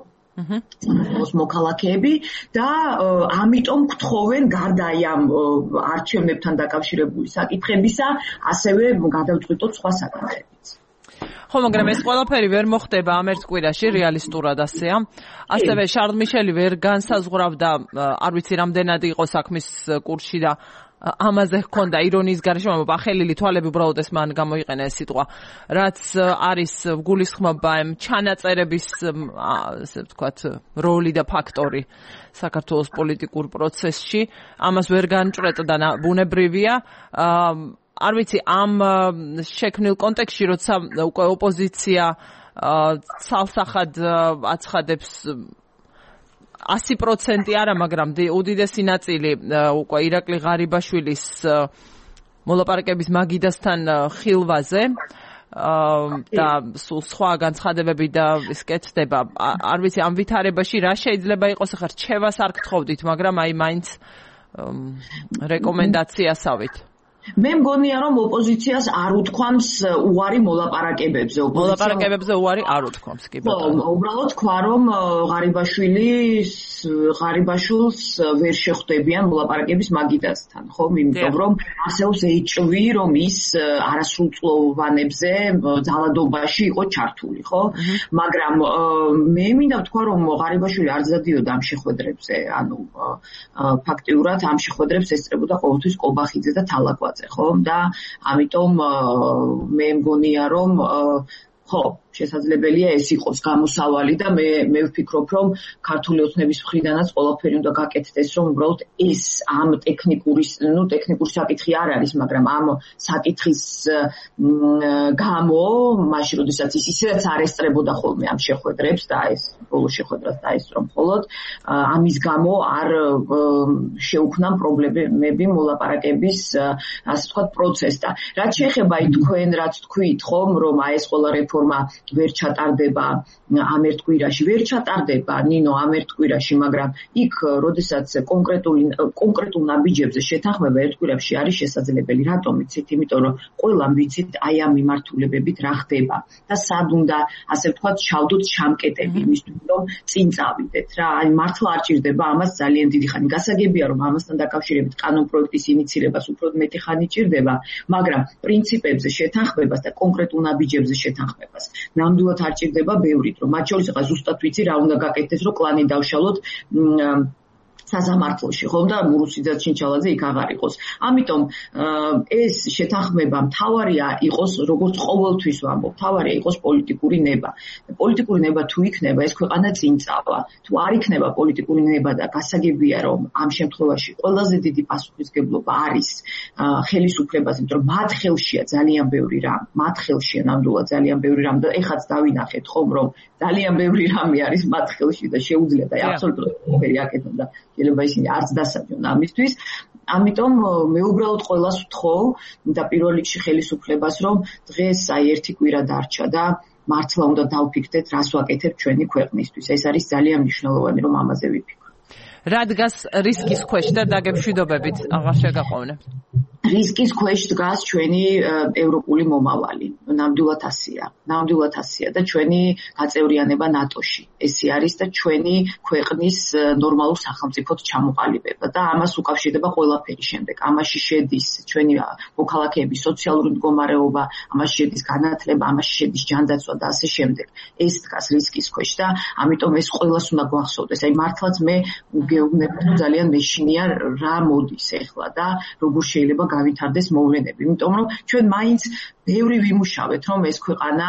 მოქალაქეები და ამიტომ გთხოვენ გარდა ამ არჩევნებთან დაკავშირებული საკითხებისა, ასევე გადავწყვიტოთ სხვა საკითხებიც. ხო, მაგრამ ეს ყველაფერი ვერ მოხდება ამ ერთ კვირაში, რეალისტურად ასეა. ასევე შარლ მიშელი ვერ განსაზღვრავდა, არ ვიცი რამდენად იყო საქმის კურსში და ამაზე ჰქონდა ირონიის გარეშე, მაგრამ ახელილი თვალები უბრალოდ ეს მან გამოიყენა ეს სიტყვა, რაც არის გულისხმობა ამ ჩანაწერების, ასე ვთქვათ, როლი და ფაქტორი საქართველოს პოლიტიკურ პროცესში, ამას ვერ განჭრეტდა და ბუნებრივია. არ ვიცი, ამ შექმნილ კონტექსტში, როცა უკვე ოპოზიცია ცალსახად აცხადებს 100% არა, მაგრამ უდიდესი ნაწილი უკვე ირაკლი ღარიბაშვილის მოლაპარაკების მაგიდასთან ხილვაზე. და სულ სხვა განცხადებები და ის კეთდება. არ ვიცი ამ ვითარებაში რა შეიძლება იყოს, ახლა რჩევას არ გთხოვდით, მაგრამ აი მაინც რეკომენდაციასავით. მე მგონია რომ ოპოზიციას არ უთქვამს უარი მოლაპარაკებებზე. მოლაპარაკებებზე უარი არ უთქვამს, კი ბატონო. უბრალოდ თქვა რომ ღარიბაშვილს ვერ შეხვდებიან მოლაპარაკების მაგიდასთან, ხო? იმიტომ რომ არსებობს ეჭვი, რომ ის არასრულწლოვანებზე ძალადობაში იყო ჩართული, ხო? მაგრამ მე მინდა ვთქვა რომ ღარიბაშვილი არ ზადიოდა ამ შეხვედრებზე, ანუ ფაქტიურად ამ შეხვედრებს ესწრებოდა ყოველთვის კობახიძე და თალაკვაძე. ხო და ამიტომ მე მგონია რომ ხო შესაძლებელია ეს იყოს გამოსავალი და მე ვფიქრობ რომ ქართული ოცნების მხრიდანაც ყველაფერი უნდა გაკეთდეს რომ უბრალოდ ეს ამ ტექნიკური საკითხი არ არის მაგრამ ამ საკითხის გამო მაშინ როდესაც ის ისედაც არ ესწრებოდა ხოლმე ამ შეხვედრებს და ეს ბოლო შეხვედრას დაესწრო მხოლოდ ამის გამო არ შეუქმნა პრობლემები მოლაპარაკების ასე ვთქვათ პროცესს და რაც შეეხება თქვენ რაც თქვით ხომ რომ აი ეს ყველა რეფორმა ვერ ჩატარდება ამ ერთ კვირაში ვერ ჩატარდება ნინო ამ ერთ კვირაში მაგრამ იქ როდესაც კონკრეტულ ნაბიჯებზე შეთანხმება ერთ კვირაში არის შესაძლებელი რატომ იცით იმიტომ რომ ყველამ ვიცით აი ამ მიმართულებებით რა ხდება და სად უნდა ასე ვთქვათ ჩავდოთ ჩამკეტები იმისთვის რომ წინ წავიდეთ რა აი მართლა არ ჭირდება ამას ძალიან დიდი ხანი გასაგებია რომ ამასთან დაკავშირებით კანონ პროექტის ინიცირებას უფრო მეტი ხანი ჭირდება მაგრამ პრინციპებზე შეთანხმებას და კონკრეტულ ნაბიჯებზე შეთანხმებას ნამდვილად არ ჭირდება ბევრი დრო მათ შორის ახლა ზუსტად ვიცი რა უნდა გაკეთდეს რომ კლანი დავშალოთ საზამართლოში ხომ და მურუსიძე ჩინჩალაძე იქ აღარ იყოს. ამიტომ ეს შეთანხმება მთავარია იყოს როგორც ყოველთვის ვამბობ, მთავარია იყოს პოლიტიკური ნება. პოლიტიკური ნება თუ იქნება, ეს ქვეყანა წინ წავა. თუ არ იქნება პოლიტიკური ნება და გასაგებია რომ ამ შემთხვევაში ყველაზე დიდი პასუხისმგებლობა არის ხელისუფლებაზე, იმიტომ რომ მათ ხელშია ძალიან ბევრი რამ. მათ ხელშია ნამდვილად ძალიან ბევრი რამ და ეხაც დავინახეთ ხომ რომ ძალიან ბევრი რამი არის მათ ხელში და შეუძლია და აბსოლუტურად ყველაფერი აკეთონ და შეიძლება ისინი არც დასაჯონ ამისთვის. ამიტომ მე უბრალოდ ყველას ვთხოვ და პირველ რიგში ხელისუფლებას რომ დღეს აი ერთი კვირა დარჩა და მართლა უნდა დავფიქრდეთ რას ვაკეთებ ჩვენი ქვეყნისთვის. ეს არის ძალიან მნიშვნელოვანი რომ ამაზე ვიფიქროთ. რა დგას რისკის ქვეშ და დაგემშვიდობებით აღარ შეგაყვავნე. რისკის ქვეშ დგას ჩვენი ევროპული მომავალი. ნამდვილად ასეა და ჩვენი გაწევრიანება ნატოში. ესე არის და ჩვენი ქვეყნის ნორმალურ სახელმწიფოდ ჩამოყალიბება და ამას უკავშირდება ყველაფერი შემდეგ. ამაში შედის ჩვენი მოქალაქეების სოციალური მდგომარეობა, ამაში შედის განათლება, ამაში შედის ჯანდაცვა და ასე შემდეგ. ეს დგას რისკის ქვეშ და ამიტომ ეს ყველას უნდა გვახსოვდეს. აი მართლაც მე გეუბნები რომ ძალიან მეშინია რა მოდის ახლა და როგორ შეიძლება გავითარდეს მოვლენები. იმიტომ რომ ჩვენ მაინც ბევრი ვიმუშავეთ რომ ეს ქვეყანა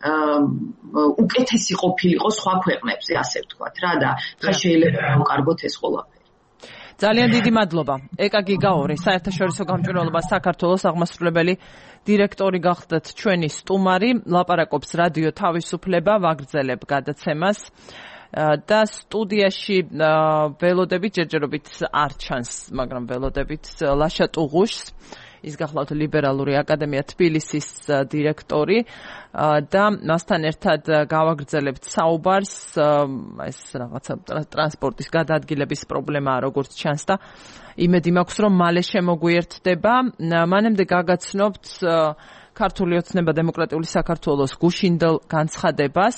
უკეთესი ყოფილიყო სხვა ქვეყნებზე, ასე ვთქვათ რა და ხა შეიძლება გავკარგოთ ეს ყველაფერი. ძალიან დიდი მადლობა. ეკა გიგაური, საერთაშორისო გამჭვირვალობა საქართველოს აღმასრულებელი დირექტორი გახდათ ჩვენი სტუმარი, ლაპარაკობს რადიო თავისუფლება, ვაგრძელებ გადაცემას. და სტუდიაში ველოდებით ჯერჯერობით არ ჩანს, მაგრამ ველოდებით ლაშა ტუღუშს, ის გახლავთ ლიბერალური აკადემია თბილისის დირექტორი და მასთან ერთად გავაგრძელებთ საუბარს, ეს რაღაცა ტრანსპორტის გადაადგილების პრობლემაა როგორც ჩანს და იმედი მაქვს რომ მალე შემოგვიერთდება. მანამდე გაგაცნობთ ქართული ოცნება დემოკრატიული საქართველოს გუშინდელ განცხადებას,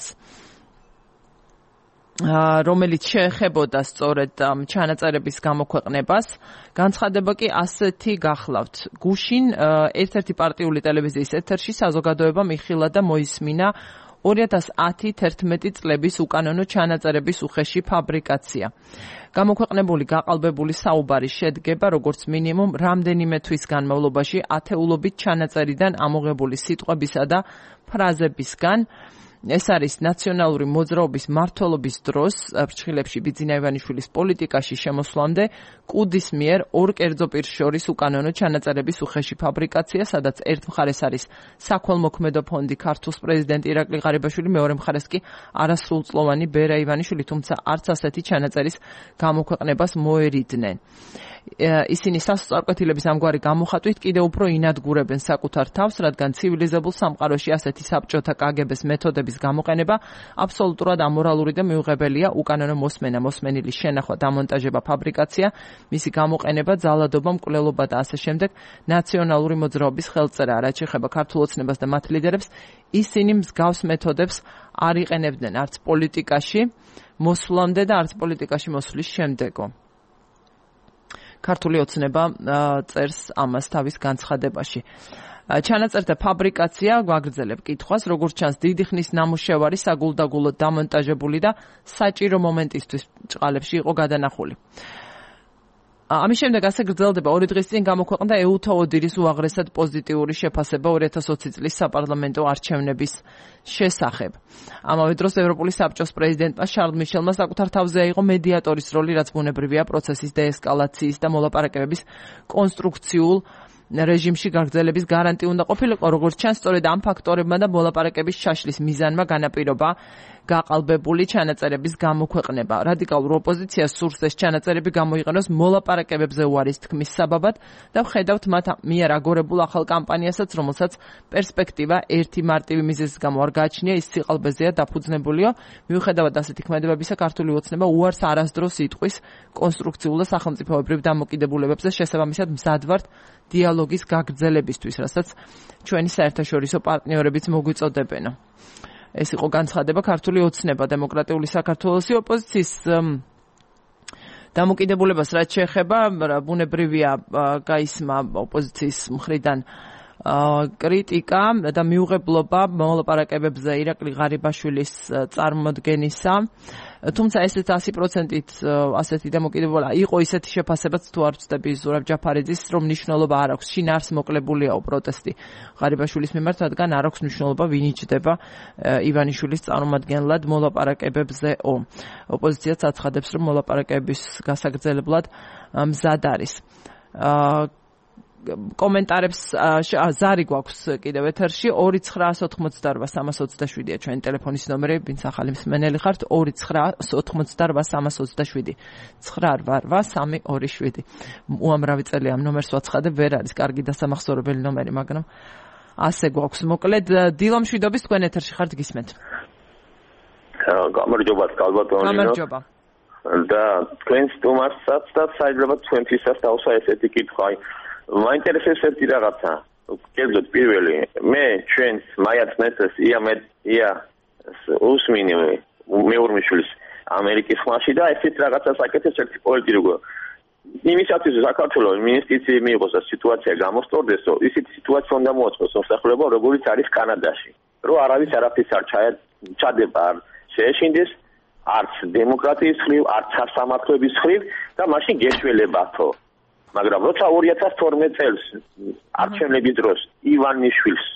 რომელიც შეეხებოდა სწორედ ჩანაწერების გამოქვეყნებას. განცხადება კი ასეთი გახლავთ. გუშინ ერთ-ერთი პარტიული ტელევიზიის ეთერში საზოგადოებამ იხილა და მოისმინა 2010-11 წლების უკანონო ჩანაწერების უხეში ფაბრიკაცია. გამოქვეყნებული გაყალბებული საუბარი შედგება როგორც მინიმუმ რამდენიმე თვის განმავლობაში ათეულობით ჩანაწერიდან ამოღებული სიტყვებისა და ფრაზებისგან. ეს არის ნაციონალური მოძრაობის მმართველობის დროს ფრჩხილებში ბიძინა ივანიშვილის პოლიტიკაში შემოსვლამდე კუდის მიერ ორ კერძო პირს შორის უკანონო ჩანაწერების უხეში ფაბრიკაცია, სადაც ერთ მხარეს არის საქველმოქმედო ფონდი ქართულს პრეზიდენტი ირაკლი ღარიბაშვილი, მეორე მხარეს კი არასრულწლოვანი ბერა ივანიშვილი, თუმცა არც ასეთი ჩანაწერის გამოქვეყნებას მოერიდნენ. ისინი სასწორკვეთილების ამგვარი გამოხატვით კიდევ უფრო ინადგურებენ საკუთარ თავს, რადგან ცივილიზებულ სამყაროში ასეთი საბჭოთა კგბ-ს მეთოდების გამოყენება აბსოლუტურად ამორალური და მიუღებელია. უკანონო მოსმენა, მოსმენილის შენახვა, დამონტაჟება, ფაბრიკაცია, მისი გამოყენება, ძალადობა, მკვლელობა და ასე შემდეგ ნაციონალური მოძრაობის ხელწერაა. რაც შეეხება ქართულ ოცნებას და მათ ლიდერებს, ისინი მსგავს მეთოდებს არ იყენებდნენ არც პოლიტიკაში მოსვლამდე და არც პოლიტიკაში მოსვლის შემდეგო. ქართული ოცნება წერს ამას თავის განცხადებაში. ჩანაწერთა ფაბრიკაცია გვაგრძელებ კითხვას, როგორც ჩანს, დიდი ხნის ნამუშევარი საგულდაგულოდ დამონტაჟებული და საჭირო მომენტისთვის ჭყალებში იყო გადანახული. ამის შემდეგ ასე გრძელდება 2 დღის წინ გამოქვეყნდა ეუთო ოდირის უაღრესად პოზიტიური შეფასება 2020 წლის საპარლამენტო არჩევნების შესახებ. ამავე დროს ევროპული საბჭოს პრეზიდენტმა შარლ მიშელმა საკუთარ თავზე აიღო მედიატორის როლი, რაც ბუნებრივია პროცესის დეესკალაციის და მოლაპარაკებების კონსტრუქციულ რეჟიმში გაგრძელების გარანტი უნდა ყოფილიყო. როგორც ჩანს, სწორედ ამ ფაქტორებმა და მოლაპარაკების შაშლის მიზანმა განაპირობა გაყალბებული ჩანაწერების გამოქვეყნება. რადიკალურ ოპოზიციას სურს ეს ჩანაწერები გამოიყენოს მოლაპარაკებებზე უარის თქმის საბაბად და ვხედავთ მათ მიერ აგორებულ ახალ კამპანიასაც, რომელსაც პერსპექტივა ერთი მარტივი მიზეზის გამო არ გააჩნია, ის სიყალბეზეა დაფუძნებულიო. მიუხედავად ასეთი ქმედებებისა, ქართული ოცნება უარს არასდროს იტყვის კონსტრუქციულ და სახელმწიფოებრივ დამოკიდებულებებზე, შესაბამისად მზად ვართ დიალოგის გაგრძელებისთვის, რასაც ჩვენი საერთაშორისო პარტნიორებიც მოგვიწოდებენ. ეს იყო განცხადება ქართული ოცნება დემოკრატიული საქართველოს ოპოზიციის დამოკიდებულებას რაც შეეხება, ბუნებრივია გაისმა ოპოზიციის მხრიდან კრიტიკა და მიუღებლობა მოლაპარაკებებზე ირაკლი ღარიბაშვილის წარმოდგენისა. თუმცა ესეც 100%-ით ასეთი დამოკიდებულება იყო ისეთი შეფასებაც თუ არ ვწდები ზურაბ ჯაფარიძის, რომ მნიშვნელობა არ აქვს. შინ არს მოკლებულია პროტესტი ღარიბაშვილის მიმართ, რადგან არ აქვს მნიშვნელობა ვინ იჯდება ივანიშვილის წარმომადგენლად მოლაპარაკებებზეო. ოპოზიციაც აცხადებს, რომ მოლაპარაკების გასაგრძელებლად მზად არის. კომენტარებს ზარი გვაქვს კიდევ ეთერში 2988327-ია ჩვენი ტელეფონის ნომერი, ვინც ახალი მსმენელი ხართ 2988327 988-327. უამრავი წელი ამ ნომერს ვაცხადებ, ვერ არის კარგი დასამახსოვრებელი ნომერი, მაგრამ ასე გვაქვს. მოკლედ დილო მშვიდობის, თქვენ ეთერში ხართ, გისმენთ. გამარჯობა კალბატონო. გამარჯობა. და თქვენ სტუმარსაც და საერთოდ თქვენთვისაც დავსვა ესეთი კითხვა. მაინტერესებს ერთი რაღაცა. კერძოდ პირველი, მე ჩვენს მაიაც მეცეს ია უსმინი მეურმიშვილის ამერიკის ხმაში და ესეთ რაღაცას აკეთებს ერთი პოლიტიკო. იმისათვის საქართველოს მინისტრიცი მიიღოს და სიტუაცია გამოსწორდეს, რომ ისეთი სიტუაცია უნდა მოაწყოს მოსახლეობა, როგორც არის კანადაში. რომ არავის არაფერს არ ჩადება, არ შეეშინდეს, არც დემოკრატიის ხრივ, არც სასამართლოების ხრივ და მაშინ გეშველებათო. მაგრამ როცა 2012 წელს არჩევნების დროს ივანიშვილს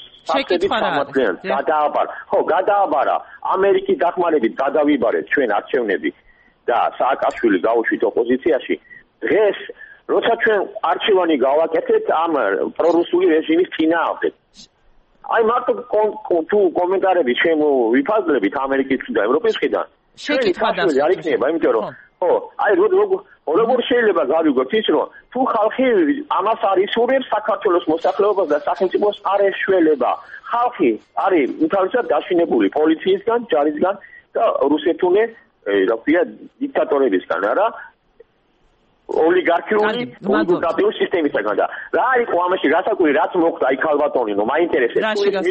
გადააბარა ამერიკის დახმარებით გადავიბარეთ ჩვენ არჩევნები და სააკაშვილი გაუშვით ოპოზიციაში. დღეს როცა ჩვენ არჩევანი გავაკეთეთ ამ პრორუსული რეჟიმის წინააღმდეგ, აი მარტო თუ კომენტარები შემოვიფარგლებით ამერიკის და ევროპის მხრიდან, შეკითხვა არ იქნება, იმიტომ რომ აი როგორ შეიძლება გავიგოთ ის, რომ თუ ხალხი ამას არ ისურვებს საქართველოს მოსახლეობას და სახელმწიფოს არ ეშველება. ხალხი არის უთავისად დაშინებული პოლიციისგან, ჯარისგან და რუსეთუნე, რა ქვია, დიქტატორებისგან, არა? ოლიგარქიული დიქტატურული სისტემისგან და რა იყო ამაში გასაკვირი, რაც მოხდა აი ქალბატონინო, მაინტერესებს.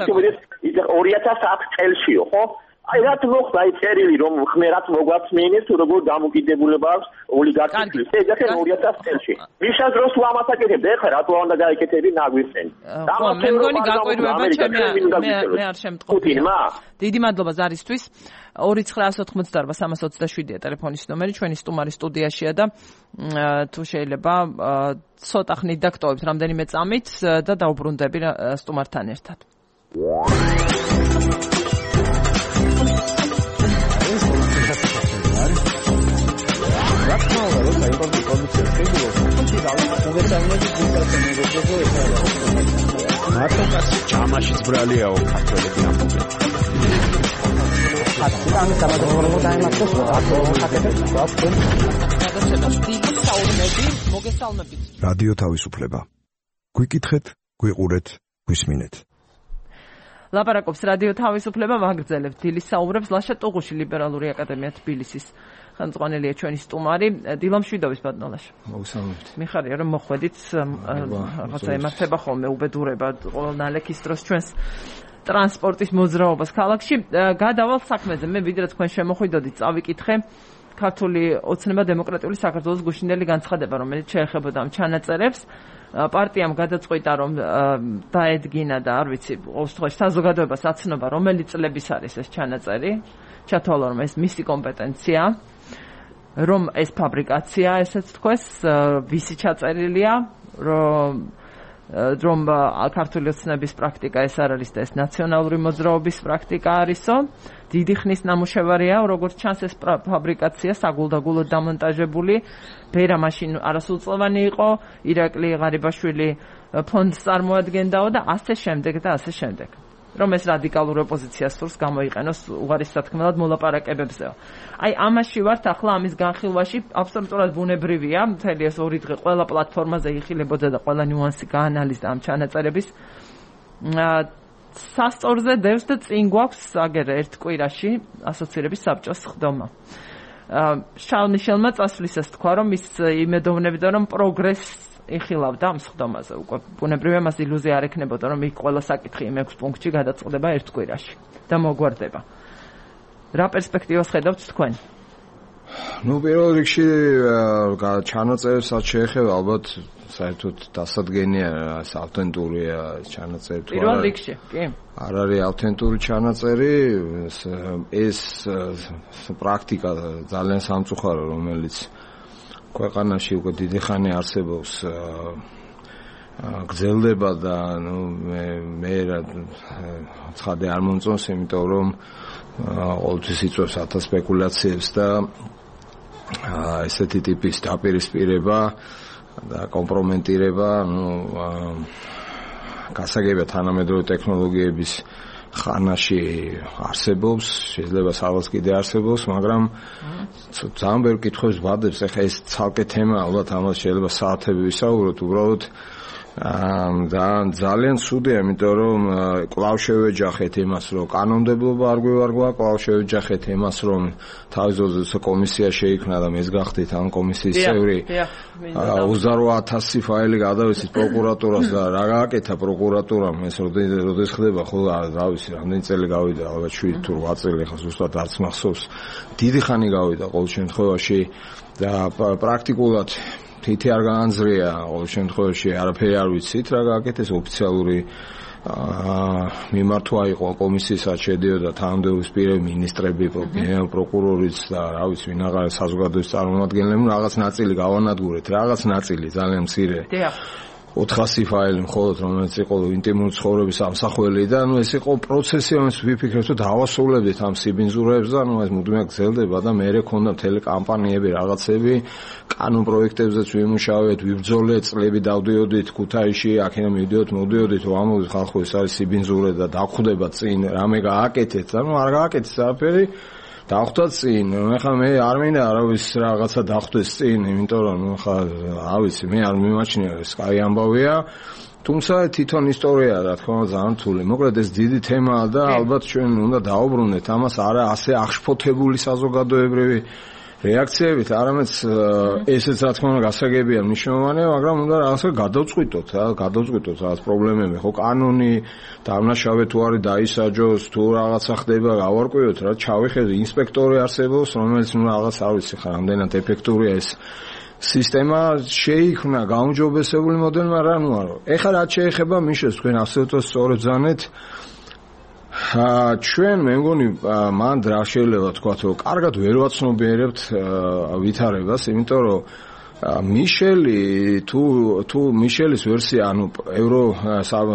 2010 წელსიო, ხო? აი რაც მოხდა აი წერილი რომ ხმერად მოგვაცმენეს თუ როგორ დამოკიდებულება აქვს ოლიგარქიის ეგეთე 2000 წელში. მისას დროს თუ ამას აკეთებ, ეხლა რატო უნდა გაიკეთები ნაგვისენ. მე მგონი გაკვირვება მე არ შემტყობია. დიდი მადლობა ზარისთვის. 2988327-ია ტელეფონის ნომერი, ჩვენი სტუმარი სტუდიაშია და თუ შეიძლება ცოტა ხნით დაგტოვებთ რამდენიმე წამით და დავბრუნდები სტუმართან ერთად. პროდუქციას შეგულოს ხუთი მოგეწამლები მარტო კაცი ჯამაშიც ბრალიაო ქართველები ამბობენ ამ სამადრომო დაიმართოს რადიო თავისუფლება. გვიკითხეთ, გვიყურეთ, გვისმინეთ. ლაპარაკობს რადიო თავისუფლება, ვაგრძელებთ დილის საუბრებს. ლაშა ტუღუში, ლიბერალური აკადემია თბილისის ხელმძღვანელია ჩვენი სტუმარი. დილა მშვიდობის ბატონალაშა. მოგესალმებით. მიხარია რომ მოხვედით რაღაცა ემართება ხოლმე უბედურება ყოველ ნალექის დროს ჩვენს ტრანსპორტის მოძრაობას ქალაქში. გადავალ საქმეზე. მე ვიდრე თქვენ შემოხვიდოდით, წავიკითხე ქართული ოცნება დემოკრატიული საქართველოს გუშინდელი განცხადება, რომელიც შეეხებოდა ამ ჩანაწერებს. პარტიამ გადაწყვიტა, რომ დაედგინა და არ ვიცი, ყოველ შემთხვევაში საზოგადოებას აცნობა, რომელი წლების არის ეს ჩანაწერი. ჩათვალა, რომ ეს მისი კომპეტენცია, რომ ეს ფაბრიკაცია, ესეც თქვეს, ვისი ჩაწერილია, რომ ქართული ოცნების პრაქტიკა ეს არ არის და ეს ნაციონალური მოძრაობის პრაქტიკა არისო. დიდი ხნის ნამუშევარია, როგორც ჩანს ეს ფაბრიკაცია საგულდაგულოდ დამონტაჟებული. ბერა მაშინ არასრულწლოვანი იყო, ირაკლი ღარიბაშვილი ფონდს წარმოადგენდაო და ასე შემდეგ და ასე შემდეგ. რომ ეს რადიკალური ოპოზიციას სურს გამოიყენოს უღარის სათქმელად მოლაპარაკებებზეო. აი ამაში ვართ ახლა ამის განხილვაში, აბსოლუტურად ბუნებრივია, მთელი ეს 2 დღე ყველა პლატფორმაზე იხილებოდა და ყველა ნიუანსი გაანალიზდა ამ ჩანაწერების. სასწორზე დევს და წინ გვაქვს აგერ ერთ კვირაში ასოცირების საბჭოს ხდომა. შარლ მიშელმა წასვლისას თქვა, რომ ის იმედოვნებდა, რომ პროგრესს იხილავდა ამ ხდომაზე. უკვე ბუნებრივია მას ილუზია არ ექნებოდა, რომ იქ ყველა საკითხი იმ 6 პუნქტში გადაწყდება ერთ კვირაში და მოგვარდება. რა პერსპექტივას ხედავთ თქვენ? პირველ რიგში ჩანაწერებსაც შეეხება ალბათ საერთოდ დასადგენია ეს ავთენტურია ჩანაწერი თუ არა. პირველ რიგში, კი. არ არის ავთენტური ჩანაწერი, ეს პრაქტიკა ძალიან სამწუხარო, რომელიც ქვეყანაში უკვე დიდი ხანი არსებობს, გრძელდება და მე ცხადე არ მომწონს, იმიტომ რომ ყოველთვის იწვევს ათას სპეკულაციებს და ესეთი ტიპის დაპირისპირება და კომპრომენტირება, გასაგებია თანამედროვე ტექნოლოგიების ხანაში არსებობს, შეიძლება სავალს კიდე არსებობს, მაგრამ ძალიან ბევრ კითხვებს ვადებს, ეხლა ეს ცალკე თემა, ალბათ ამას შეიძლება საათები ვისაუბროთ, უბრალოდ ძალიან ცუდია, იმიტომ რომ კვლავ შევეჯახეთ იმას, რომ კანონმდებლობა არ გვევარგვა, კვლავ შევეჯახეთ იმას, რომ თავისუფლების კომისია შეიქმნა და მეც გახდით ამ კომისიის წევრი. 28,000 ფაილი გადავეცით პროკურატურას და რა გააკეთა პროკურატურამ, ეს როდის ხდება, ხო რა ვიცი, რამდენი წელი გავიდა, ალბათ 7 თუ 8 წელი, ხა ზუსტად არც მახსოვს. დიდი ხანი გავიდა ყოველ შემთხვევაში და პრაქტიკულად თითი არ გაანძრია, ყოველ შემთხვევაში არაფერი არ ვიცით რა გააკეთეს, ოფიციალური მიმართვა იყო კომისიასაც შედიოდა თანამდებობის პირები, მინისტრები, პროკურორიც და რა ვიცი, ვინაღარ საზოგადოების წარმომადგენლები, რაღაც ნაწილი გავანადგურეთ, რაღაც ნაწილი ძალიან მცირე. 400 ფაილი მხოლოდ, რომელიც იყო ინტიმური ცხოვრების ამსახველი და ეს იყო პროცესი, რომელიც ვიფიქრეთ, რომ დავასრულებდით ამ სიბინძურებს და ეს მუდმივად გრძელდება და მე ქონდა მთელი კამპანიები, რაღაცები, კანონ პროექტებზეც ვიმუშავეთ, ვიბრძოლეთ, წლები დავდიოდით ქუთაისში, აქედან მოდიოდით, ამოვიდეთ ხალხო, ეს არის სიბინძურე და დაგხვდება წინ, რამე გააკეთეთ და არ გააკეთეს არაფერი. დახვდა წინ, ეხლა მე არ მინდა არავის რაღაცა დახვდეს წინ, იმიტომ რომ ეხლა რა ვიცი, მე არ მიმაჩნია ეს კაი ამბავია. თუმცა თვითონ ისტორია, რა თქმა უნდა, ძალიან რთული. მოკლედ ეს დიდი თემაა და ალბათ ჩვენ უნდა დაუბრუნდეთ ამას, არა ასე აღშფოთებული საზოგადოებრივი რეაქციებით, არამედ ესეც რა თქმა უნდა გასაგებია მნიშვნელოვანია, მაგრამ უნდა რაღაცა გადავწყვიტოთ რაღაც პრობლემები, ხო, კანონი დამნაშავე თუ არის დაისაჯოს, თუ რაღაცა ხდება, გავარკვიოთ რა, ჩავიხედე ინსპექტორი არსებობს, რომელიც რაღაც არ ვიცი ხარ, რამდენად ეფექტურია ეს სისტემა შეიქმნა გაუმჯობესებული მოდელი, მაგრამ ნუ არა. ეხლა რაც შეეხება მიშეს, თქვენ აბსოლუტურად სწორად ზანეთ. ჩვენ მე მგონი მანდ რა შეიძლება თქვათ, რომ კარგად ვერ ვაცნობიერებთ ვითარებას, იმიტომ რომ მიშელი თუ მიშელის ვერსია, ანუ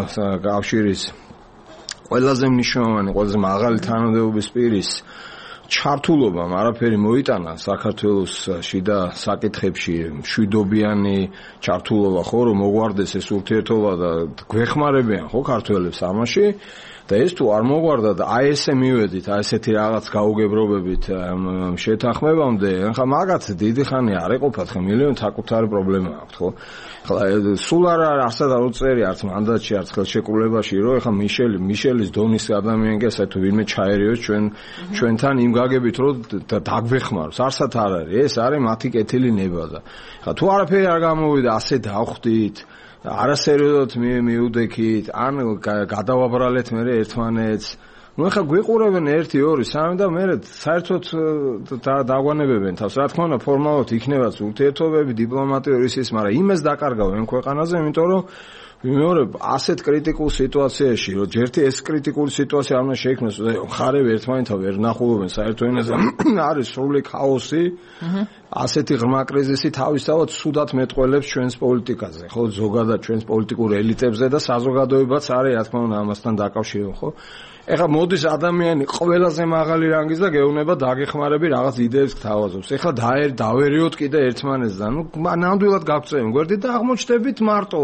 ევროკავშირის ყველაზე მნიშვნელოვანი, ყველაზე მაღალი თანამდებობის პირის ჩართულობამ არაფერი მოიტანა საქართველოს შიდა საკითხებში, მშვიდობიანი ჩართულობა ხო რომ მოგვარდეს ეს ურთიერთობა და გვეხმარებიან ხო ქართველებს ამაში და ეს თუ არ მოგვარდა და აი ესე მივედით, აი ესეთი რაღაც გაუგებრობებით შეთანხმებამდე, ახლა მაგაც დიდი ხანი არ ეყოფათ, ხა მილიონი საკუთარი პრობლემა აქვს, ხო? ახლა სულ არასად არ უწერი არც მანდატში, არც ხელშეკრულებაში, რომ ახლა მიშელის დონის ადამიანს ასე თუ ვინმე ჩაერიოს ჩვენთან იმ გაგებით, რომ დაგვეხმაროს, არსად არ არის, ეს არის მათი კეთილი ნება და ახლა თუ არაფერი არ გამოვიდა, ასე დავხვდით არასერიოზულად მიუდექით, ან გადავაბრალეთ მე ერთმანეთს. ნუ ახლა გვიყურებენ 1, 2, 3 და მე საერთოდ დაგვანებებენ თავს. რა თქმა უნდა, ფორმალურად იქნებაც ურთიერთობები, დიპლომატიური ის, მაგრამ იმას დაკარგავენ ქვეყანაზე, იმიტომ რომ მეორე ასეთ კრიტიკულ სიტუაციაში, რომ ჯერთი ეს კრიტიკული სიტუაცია არ უნდა შეიქმნას, ხარები ერთმანეთთან ვერ ნახულობენ საერთო ენაზე, არის სრული ქაოსი. ასეთი ღრმა კრიზისი თავისთავად სუდად მეტყველებს ჩვენს პოლიტიკაზე, ხო, ზოგადად ჩვენს პოლიტიკურ ელიტებზე და საზოგადოებაც არის, რა თქმა უნდა, ამასთან დაკავშირებული, ხო? ეხლა მოდის ადამიანი ყველაზე მაღალი რანგის და გეუბნება დაგეხმარები რაღაც იდეებს გთავაზობს. ეხლა დავერიოთ კიდე ერთმანეთს და ნუ ნამდვილად გაგწევენ გვერდით და აღმოჩნდებით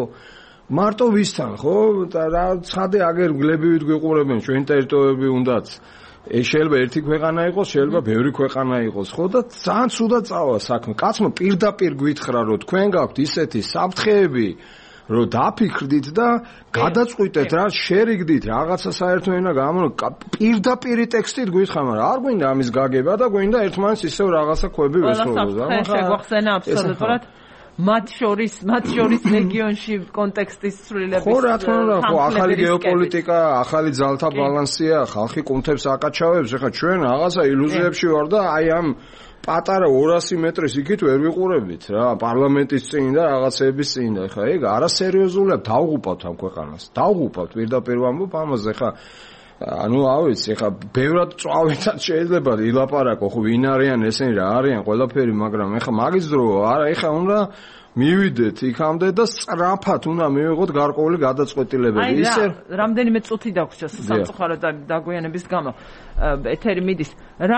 მარტო ვისთან, ხო? და რა ცხადე აგერ გლებივით გვიყურებენ ჩვენი ტერიტორიები უნდაც. შეიძლება ერთი ქვეყანა იყოს, შეიძლება ბევრი ქვეყანა იყოს, ხო? და ძალიან ცუდად წავა საქმე. კაცმა პირდაპირ გვითხრა, რომ თქვენ გაქვთ ისეთი საფრთხეები, რომ დაფიქრდით და გადაწყვიტეთ რა შერიგდით რაღაცა საერთო ენა პირდაპირ ტექსტით გვითხრა, მაგრამ არ გვინდა ამის გაგება და გვინდა ერთმანეთს ისევ რაღაცა ხვები ვესწრებოს. შეგვახსენა აბსოლუტურად მათ შორის რეგიონში კონტექსტის ცვლილების ხო რა თქმა უნდა ხო ახალი გეოპოლიტიკა, ახალი ძალთა ბალანსია, ხალხი კუნთებს აკაჩავებს, ეხლა ჩვენ რაღაცა ილუზიებში ვარ და აი ამ პატარა 200 მეტრის იქით ვერ ვიყურებით რა, პარლამენტის წინ და რაღაცეების წინ და ეხლა ეგ არასერიოზულია, დავღუპავთ ამ ქვეყანას. დავღუპავთ პირდაპირ ვამბობ ამაზე, ხა ანუ ავიცი, ხა ბევრად წვავეთად შეიძლება ილაპარაკო, ხო ვინ არიან ესენი, რა არიან, ყველაფერი, მაგრამ ეხა მაგის დრო არა, ეხა უნდა მივიდეთ იქამდე და სწრაფად უნდა მივიღოთ გარკვეული გადაწყვეტილებები. ისე რამდენიმე წუთი დაგვრჩა სამწუხაროდ დაგვიანების გამო ეთერი მიდის.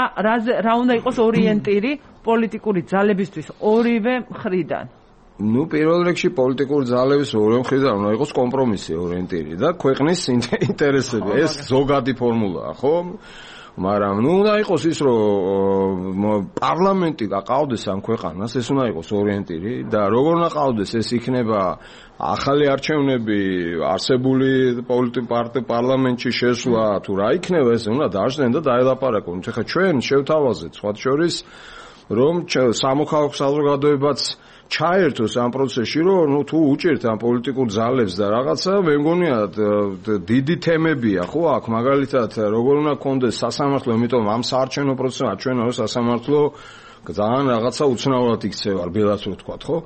რა უნდა იყოს ორიენტირი პოლიტიკური ძალებისთვის ორივე მხრიდან? ნუ პირველ რიგში პოლიტიკური ძალების ორივე მხრიდან უნდა იყოს კომპრომისი ორიენტირი და ქვეყნის ინტერესები. ეს ზოგადი ფორმულაა, ხო? მაგრამ ნუ უნდა იყოს ის, რომ პარლამენტი გაყავდეს ამ ქვეყანას, ეს უნდა იყოს ორიენტირი და როგორ უნდა ყავდეს, ეს იქნება ახალი არჩევნები, არსებული პარლამენტში შესვლა, თუ რა იქნება, ეს უნდა დაждენ და დაელაპარაკონ. ეხლა ჩვენ შევთავაზეთ სხვა შორის, რომ სამოქალაქო საზოგადოებაც ჩაერთოს ამ პროცესში, რომ თუ უჭერთ ამ პოლიტიკურ ძალებს და რაღაცა, მე მგონია დიდი თემებია, ხო, აქ მაგალითად როგორ უნდა გქონდეს სასამართლო, იმიტომ ამ საარჩევნო პროცესში ჩვენ სასამართლო ძალიან რაღაცა უცნაურად იქცევა, ბელაც რო თქვა, ხო?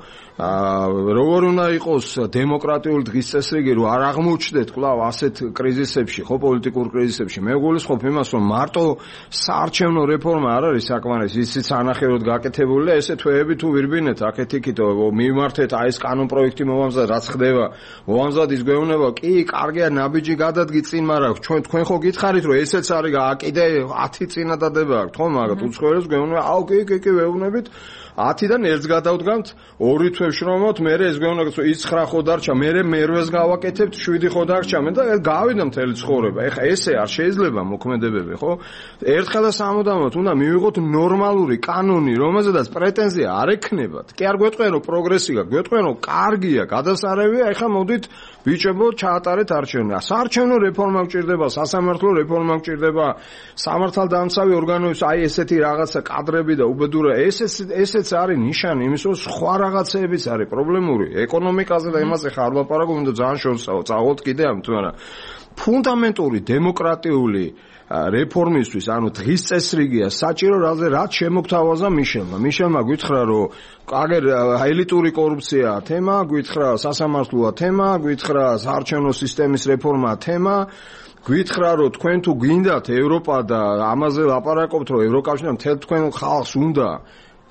როგორ უნდა იყოს დემოკრატიული დღის წესრიგი, რომ არ აღმოჩნდეთ კვლავ ასეთ კრიზისებში, ხო, პოლიტიკურ კრიზისებში. მე გულისხმობ იმას, რომ მარტო საარჩევნო რეფორმა არ არის საკმარისი, ისიც ანახევროდ გაკეთებული და ესე თვეები თუ ვირბინეთ, აქეთ-იქით მიმართეთ აი ეს კანონ პროექტი მოვამზად, რაც ხდება, მოვამზად ის გვეუბნება, კი, კარგია, ნაბიჯი გადადგი წინ, მაგრამ თქვენ ხო გითხარით, რომ ესეც არის კიდე 10 წინადადება აქვს, ხო, მაგრამ უცხოელებს გვეუბნება, აუ, კი, ვეუბნებით 10-დან 1-ს გადავდგამთ, 2 თვე შრომობთ, მე ეს გვეუბნება, რომ ის 9 ხო დარჩა, მე 8-ს გავაკეთებთ, 7 ხო დარჩა, მე და გავიდა მთელი ცხოვრება. ეხა ესე არ შეიძლება მოქმედებები, ხო? ერთხელ და სამუდამოდ უნდა მივიღოთ ნორმალური კანონი, რომელზედაც პრეტენზია არ ექნებათ. კი არ გვეტყვენ, რომ პროგრესი გაქვს, გვეტყვენ, რომ კარგია, გადასარევია, ეხა მოდით ბიჭებო, ჩაატარეთ არჩევნები. საარჩევნო რეფორმა გჭირდება, სასამართლო რეფორმა გჭირდება, სამართალდამცავი ორგანოების აი ესეთი რაღაცა კადრები და უბედურა, ესეც არის ნიშანი იმის, რომ სხვა რაღაცეებიც არის პრობლემური. ეკონომიკაზე და იმაზე ხარ ლაპარაკობ, უნდა ძალიან შორსაო, წავალთ კიდე ამ თუმცა ფუნდამენტური დემოკრატიული რეფორმისთვის, ანუ დღის წესრიგია საჭირო, რაც შემოგთავაზა მიშელმა. მიშელმა გითხრა, რომ აგერ ელიტური კორუფცია თემა, გითხრა სასამართლოა თემა, გითხრა საარჩევნო სისტემის რეფორმა თემა, გითხრა, რომ თქვენ თუ გინდათ ევროპა და ამაზე ლაპარაკობთ, რომ ევროკავშირი მთელ თქვენ ხალხს უნდა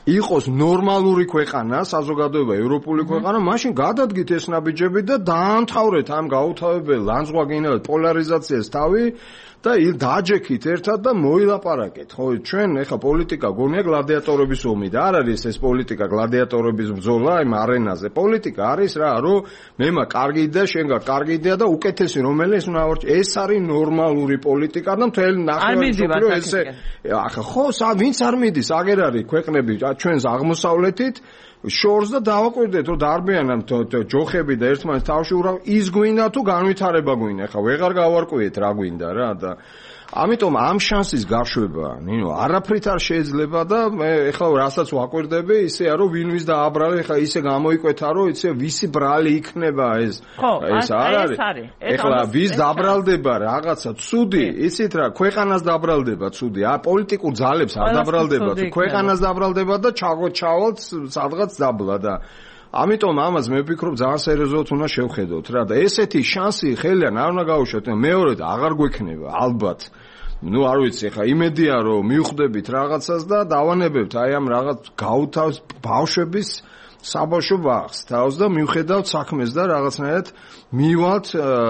იყოს ნორმალური ქვეყანა, საზოგადოება, ევროპული ქვეყანა, მაშინ გადადგით ეს ნაბიჯები და დაამთავრეთ ამ გაუთავებელ ლანძღვაგინებად პოლარიზაციას თავი და დააჯექით ერთად და მოილაპარაკეთ. ხო, ჩვენ ეხა პოლიტიკა გონია გლადიატორების ომი და არ არის ეს პოლიტიკა გლადიატორების ბრძოლა იმ არენაზე. პოლიტიკა არის რა, რომ მემა კარგი და შენ კარგია და უკეთესი რომელიც უნდა ავარჩიო. ეს არის ნორმალური პოლიტიკა და მთელი ნახევარსფერო ესე. ახლა ხო, ვინც არ მიდის, აგერ არის ქვეყნები ჩვენს აღმოსავლეთით შორს და დავაკვირდეთ რომ დარბიანან ჯოხები და ერთმანეთს თავში ურავ ის გვინდა თუ განვითარება გვინდა. ხა ვეღარ გავარკვიეთ რა გვინდა რა და ამიტომ ამ შანსის გაშვება, ნინო, არაფრით არ შეიძლება და მე ეხლა რასაც ვაკვირდები, ისეა რომ ვინვის და აბრალე ეხლა ისე გამოიკვეთა რომ იცი ვისი ბრალი იქნება ეს არ არის. ეხლა ვის დაბრალდება რაღაცა ცუდი, იცით რა, ქვეყანას დაბრალდება ცუდი, პოლიტიკურ ძალებს არ დაბრალდება, ქვეყანას დაბრალდება და ჩავალთ სადღაც დაბლა და ამიტომ ამას მე ვფიქრობ ძალიან სერიოზულად უნდა შევხედოთ რა და ესეთი შანსი ხელიდან არ უნდა გაუშვათ. მეორედ აღარ გვექნება ალბათ. ნუ არ ვიცი, ხა იმედია რომ მივხვდებით რაღაცას და დავანებებთ აი ამ რაღაც გაუთავს ბავშვების საბავშვო ბაღს თავს და მივხედავთ საქმეს და რაღაცნაირად მივალთ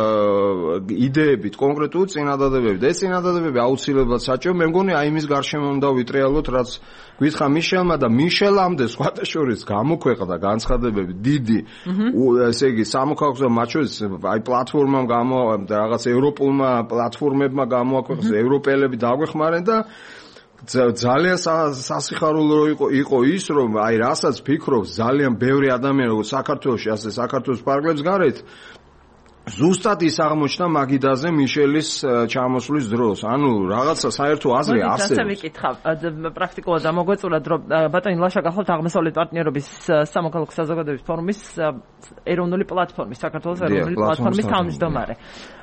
იდეებით, კონკრეტულ წინადადებებით. ეს წინადადებები აუცილებლად საჭირო. მე მგონი აი იმის გარშემო უნდა ვიტრიალოთ, რაც გითხრა მიშელმა და მიშელამდე სხვათა შორის გამოქვეყნდა განცხადებები დიდი, ესე იგი სამოქალაქო მათ შორის აი პლატფორმამ რაღაც ევროპულმა პლატფორმებმა გამოაქვეყნეს, ევროპელები დაგვეხმარენ და ძალიან სასიხარულო იყო ის, რომ აი რასაც ფიქრობს ძალიან ბევრი ადამიანი როგორც საქართველოში, ასე საქართველოს პარკლებს გარეთ ზუსტად ის აღმოჩნდა მაგიდაზე მიშელის ჩამოსვლის დროს. ანუ რაღაცა საერთო აზრი არსებობს. ასე ვიკითხავ, პრაქტიკულად ამოგვეწურათ, რომ ბატონი ლაშა გახლავთ აღმოსავლეთ პარტნიორობის სამოქალაქო საზოგადოების ფორუმის ეროვნული პლატფორმის, საქართველოს ეროვნული პლატფორმის თავმჯდომარე.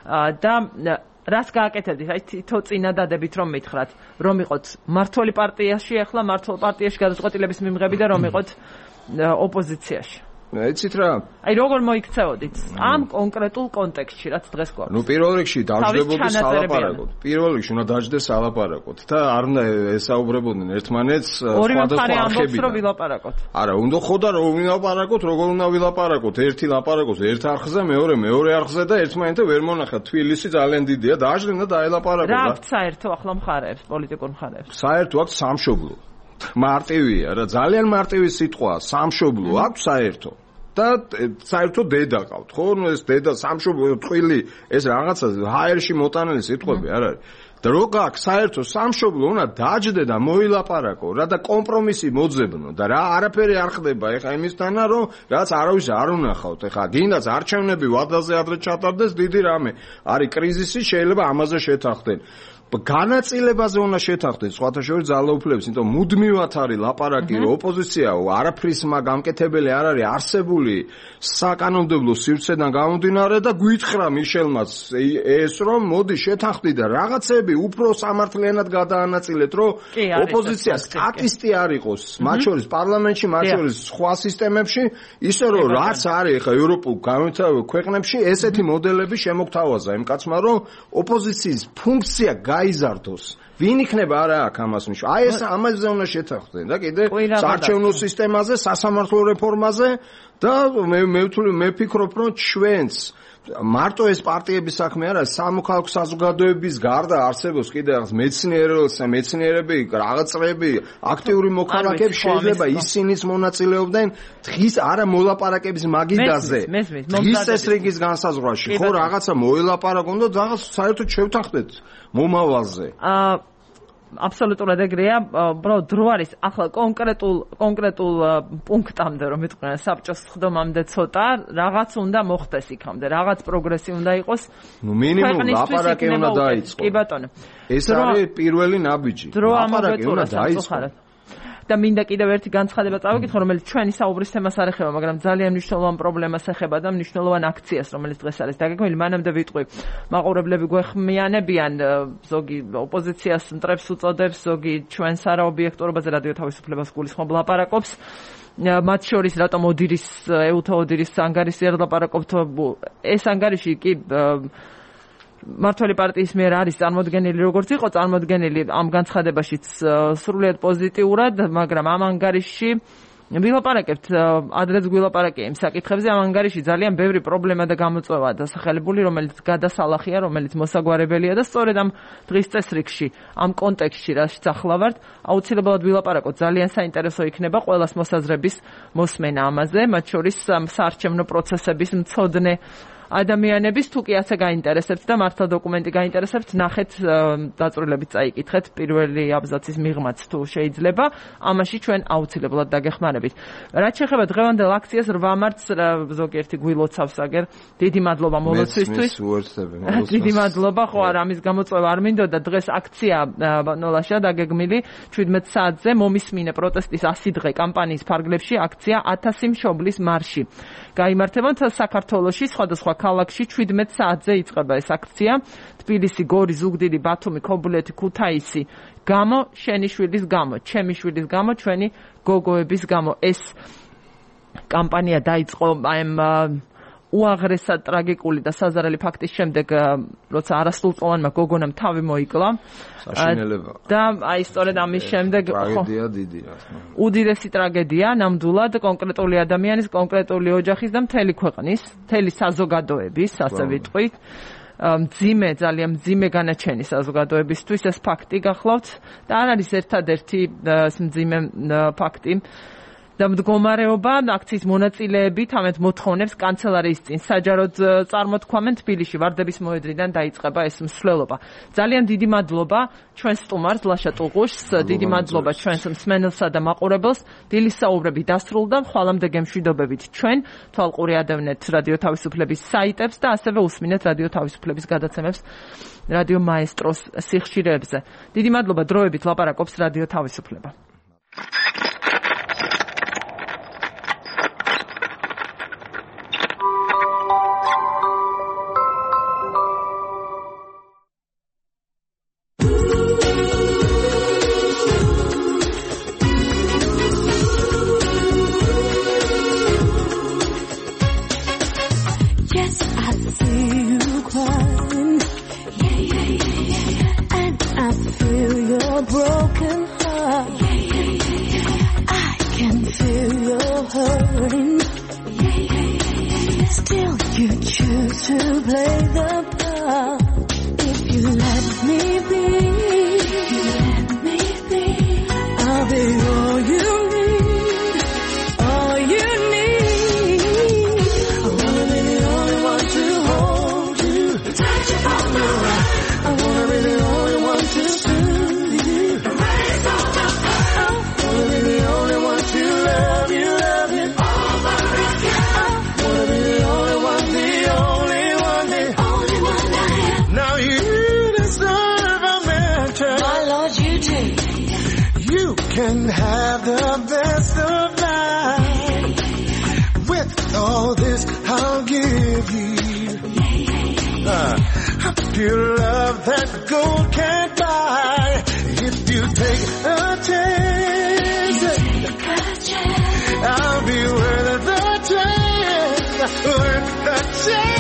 და რას გააკეთებდით? აი თითო წინადადებით რომ მითხრათ, რომ იყოთ მართველი პარტიაში, ახლა მართლ პარტიაში გადაწყვეტილების მიმღები და რომ იყოთ ოპოზიციაში. იცით რა? აი როგორ მოიქცეოდით ამ კონკრეტულ კონტექსტში, რაც დღეს გვაქვს? ნუ პირველ რიგში დაждდებოდი სალაპარაკოდ. პირველ რიგში უნდა დაждდეს სალაპარაკოდ და არ უნდა ესაუბრებოდნენ ერთმანეთს სხვადასხვა არხებიდან. რომ ვილაპარაკოთ. არა, უნდა ხოდა რომ ვილაპარაკოთ, როგორ უნდა ვილაპარაკოთ? ერთი ლაპარაკობს ერთ არხზე, მეორე არხზე და ერთმანეთთან ვერ მონახათ. თბილისი ძალიან დიდია, დაждდნენ და დაელაპარაკოთ. რა აქვს საერთო ახლა მხარეებს, პოლიტიკურ მხარეებს? საერთო აქვს სამშობლო. მარტივია რა, ძალიან მარტივი სიტყვა, სამშობლო აქვს საერთო. და საერთო დედა ყავთ, ხო? ნუ ეს დედა სამშობლო ტყვილი, ეს რაღაცა ჰაერში მოტანილი სიტყვები არ არის. და რო გაქვს საერთო სამშობლო, უნდა დაждდე და მოილაპარაკო რა და კომპრომისი მოძებნო და რა არაფერი არ ხდება ეხა იმისთანა რომ რაც არავის არ უნახავთ. ეხა გინდაც არჩევნები ვადაზე ადრე ჩატარდეს დიდი რამე. არის კრიზისი, შეიძლება ამაზე შეთანხმდნენ. განაწილებაზე უნდა შეთანხმდეთ სხვათა შორის ძალაუფლებს, იმიტომ მუდმივად არის ლაპარაკი, რომ ოპოზიცია არაფრის გამკეთებელი არ არის არსებული საკანონმდებლო სივრცედან გამომდინარე და გვითხრა მიშელმაც ეს რომ მოდი შეთანხმდი და რაღაცები უფრო სამართლიანად გადაანაწილეთ, რომ ოპოზიცია სტატისტი არ იყოს, მათ შორის პარლამენტში, მათ შორის სხვა სისტემებში, ისე რომ რაც არის ახლა ევროპულ განვითარებულ ქვეყნებში, ესეთი მოდელები შემოგთავაზა იმ კაცმა, რომ ოპოზიციის ფუნქცია გაიზარდოს. ვინ იქნება არა აქ ამას ნიშნავს. აი ეს ამაზე უნდა შეთანხმდნენ და კიდე საარჩევნო სისტემაზე, სასამართლო რეფორმაზე და მე ვფიქრობ, რომ ჩვენც მარტო ეს პარტიების საქმე არა, სამოქალაქო საზოგადოების გარდა არსებობს კიდე რაღაც მეცნიერები, რაღაცები, აქტიური მოქალაქეები შეიძლება ისინიც მონაწილეობდნენ დღის არა მოლაპარაკების მაგიდაზე. დღის წესრიგის განსაზღვრაში, ხო რაღაცა მოელაპარაკონ და რაღაც საერთოდ შევთანხმდეთ მომავალზე. აბსოლუტურად ეგრეა, უბრალოდ დრო არის ახლა კონკრეტულ პუნქტამდე რომ მეთქვა საბჭოს ხდომამდე ცოტა რაღაც უნდა მოხდეს იქამდე, რაღაც პროგრესი უნდა იყოს. ნუ მინიმუმ ლაპარაკი უნდა დაიწყო. კი ბატონო. ეს არის პირველი ნაბიჯი. ლაპარაკი უნდა დაიწყო. და მინდა კიდევ ერთი განცხადება წავიკითხო, რომელიც ჩვენი საუბრის თემას არ ეხება, მაგრამ ძალიან მნიშვნელოვან პრობლემას ეხება და მნიშვნელოვან აქციას, რომელიც დღეს არის დაგეგმილი. მანამდე ვიტყვი, მაყურებლები გვეხმიანებიან, ზოგი ოპოზიციას მტრებს უწოდებს, ზოგი ჩვენს არაობიექტურობაზე რადიო თავისუფლებას გულისხმობ ლაპარაკობს. მათ შორის რატომ ეუთო ოდირის ანგარიში არ ლაპარაკობთ? ეს ანგარიში კი მართველი პარტიის მიერ არის წარმოდგენილი, როგორც იყო წარმოდგენილი ამ განცხადებაშიც სრულიად პოზიტიურად, მაგრამ ამ ანგარიშში ვილაპარაკებთ, ადრეც გვილაპარაკე იმ საკითხებზე, ამ ანგარიში ძალიან ბევრი პრობლემა და გამოწვევაა დასახელებული, რომელიც გადასალახია, რომელიც მოსაგვარებელია და სწორედ ამ დღის წესრიგში, ამ კონტექსტში, რასაც ახლა ვართ, აუცილებლად ვილაპარაკოთ, ძალიან საინტერესო იქნება ყველას მოსაზრების მოსმენა ამაზე, მათ შორის საარჩევნო პროცესების მცოდნე ადამიანების თუ კი ასე გაინტერესებთ და მართლა დოკუმენტი გაინტერესებთ, ნახეთ დაწვრილებით წაიკითხეთ პირველი აბზაცის მიღმაც თუ შეიძლება, ამაში ჩვენ აუცილებლად დაგეხმარებით. რაც შეეხება დღევანდელ აქციას 8 მარტს ზოგიერთი გვილოცავს აგერ. დიდი მადლობა მოლოცვისთვის. დიდი მადლობა, ხო არა, ამის გამოწვევა არ მინდოდა. დღეს აქცია ნოლაშა დაგეგმილი 17 საათზე მომისმინე პროტესტის 100 დღე კამპანიის ფარგლებში აქცია 1000 მშობლის მარში. გაიმართება საქართველოში სხვადასხვა ქალაქში 17 საათზე იწყება ეს აქცია. თბილისი, გორი, ზუგდიდი, ბათუმი, ქობულეთი, ქუთაისი. გამო შენი შვილის გამო, ჩემი შვილის გამო, ჩვენი გოგოების გამო. ეს კამპანია დაიწყო ამ უაღრესად ტრაგიკული და საზარელი ფაქტის შემდეგ, როცა არასრულწლოვანმა გოგონამ თავი მოიკლა. და აი სწორედ ამის შემდეგ ტრაგედია დიდია. უდიდესი ტრაგედია ნამდვილად კონკრეტული ადამიანის, კონკრეტული ოჯახის და მთელი ქვეყნის, მთელი საზოგადოების, ასე ვიტყვით. ძალიან მძიმე განაჩენი საზოგადოებისთვის ეს ფაქტი გახლავთ და არ არის ერთადერთი მძიმე ფაქტი. და მდგომარეობა აქციის მონაწილეები თამეთ მოთხოვნებს კანცელარიის წინ საჯაროდ წარმოთქვამენ თბილისში ვარდების მოედნიდან დაიწყება ეს მსვლელობა. ძალიან დიდი მადლობა ჩვენ სტუმარს ლაშა ტუღუშს, დიდი მადლობა ჩვენს მსმენელსა და მაყურებელს. დილის საუბრები დასრულდა, ხვალამდე გემშვიდობებით ჩვენ თვალყური ადევნეთ რადიო თავისუფლების საიტებს და ასევე უსმინეთ რადიო თავისუფლების გადაცემებს რადიო მაესტროს სიხშირეებზე. დიდი მადლობა, დროებით ლაპარაკობს რადიო თავისუფლება. Pure love that gold can't buy. If you take a chance, I'll be worth the chance, worth the chance.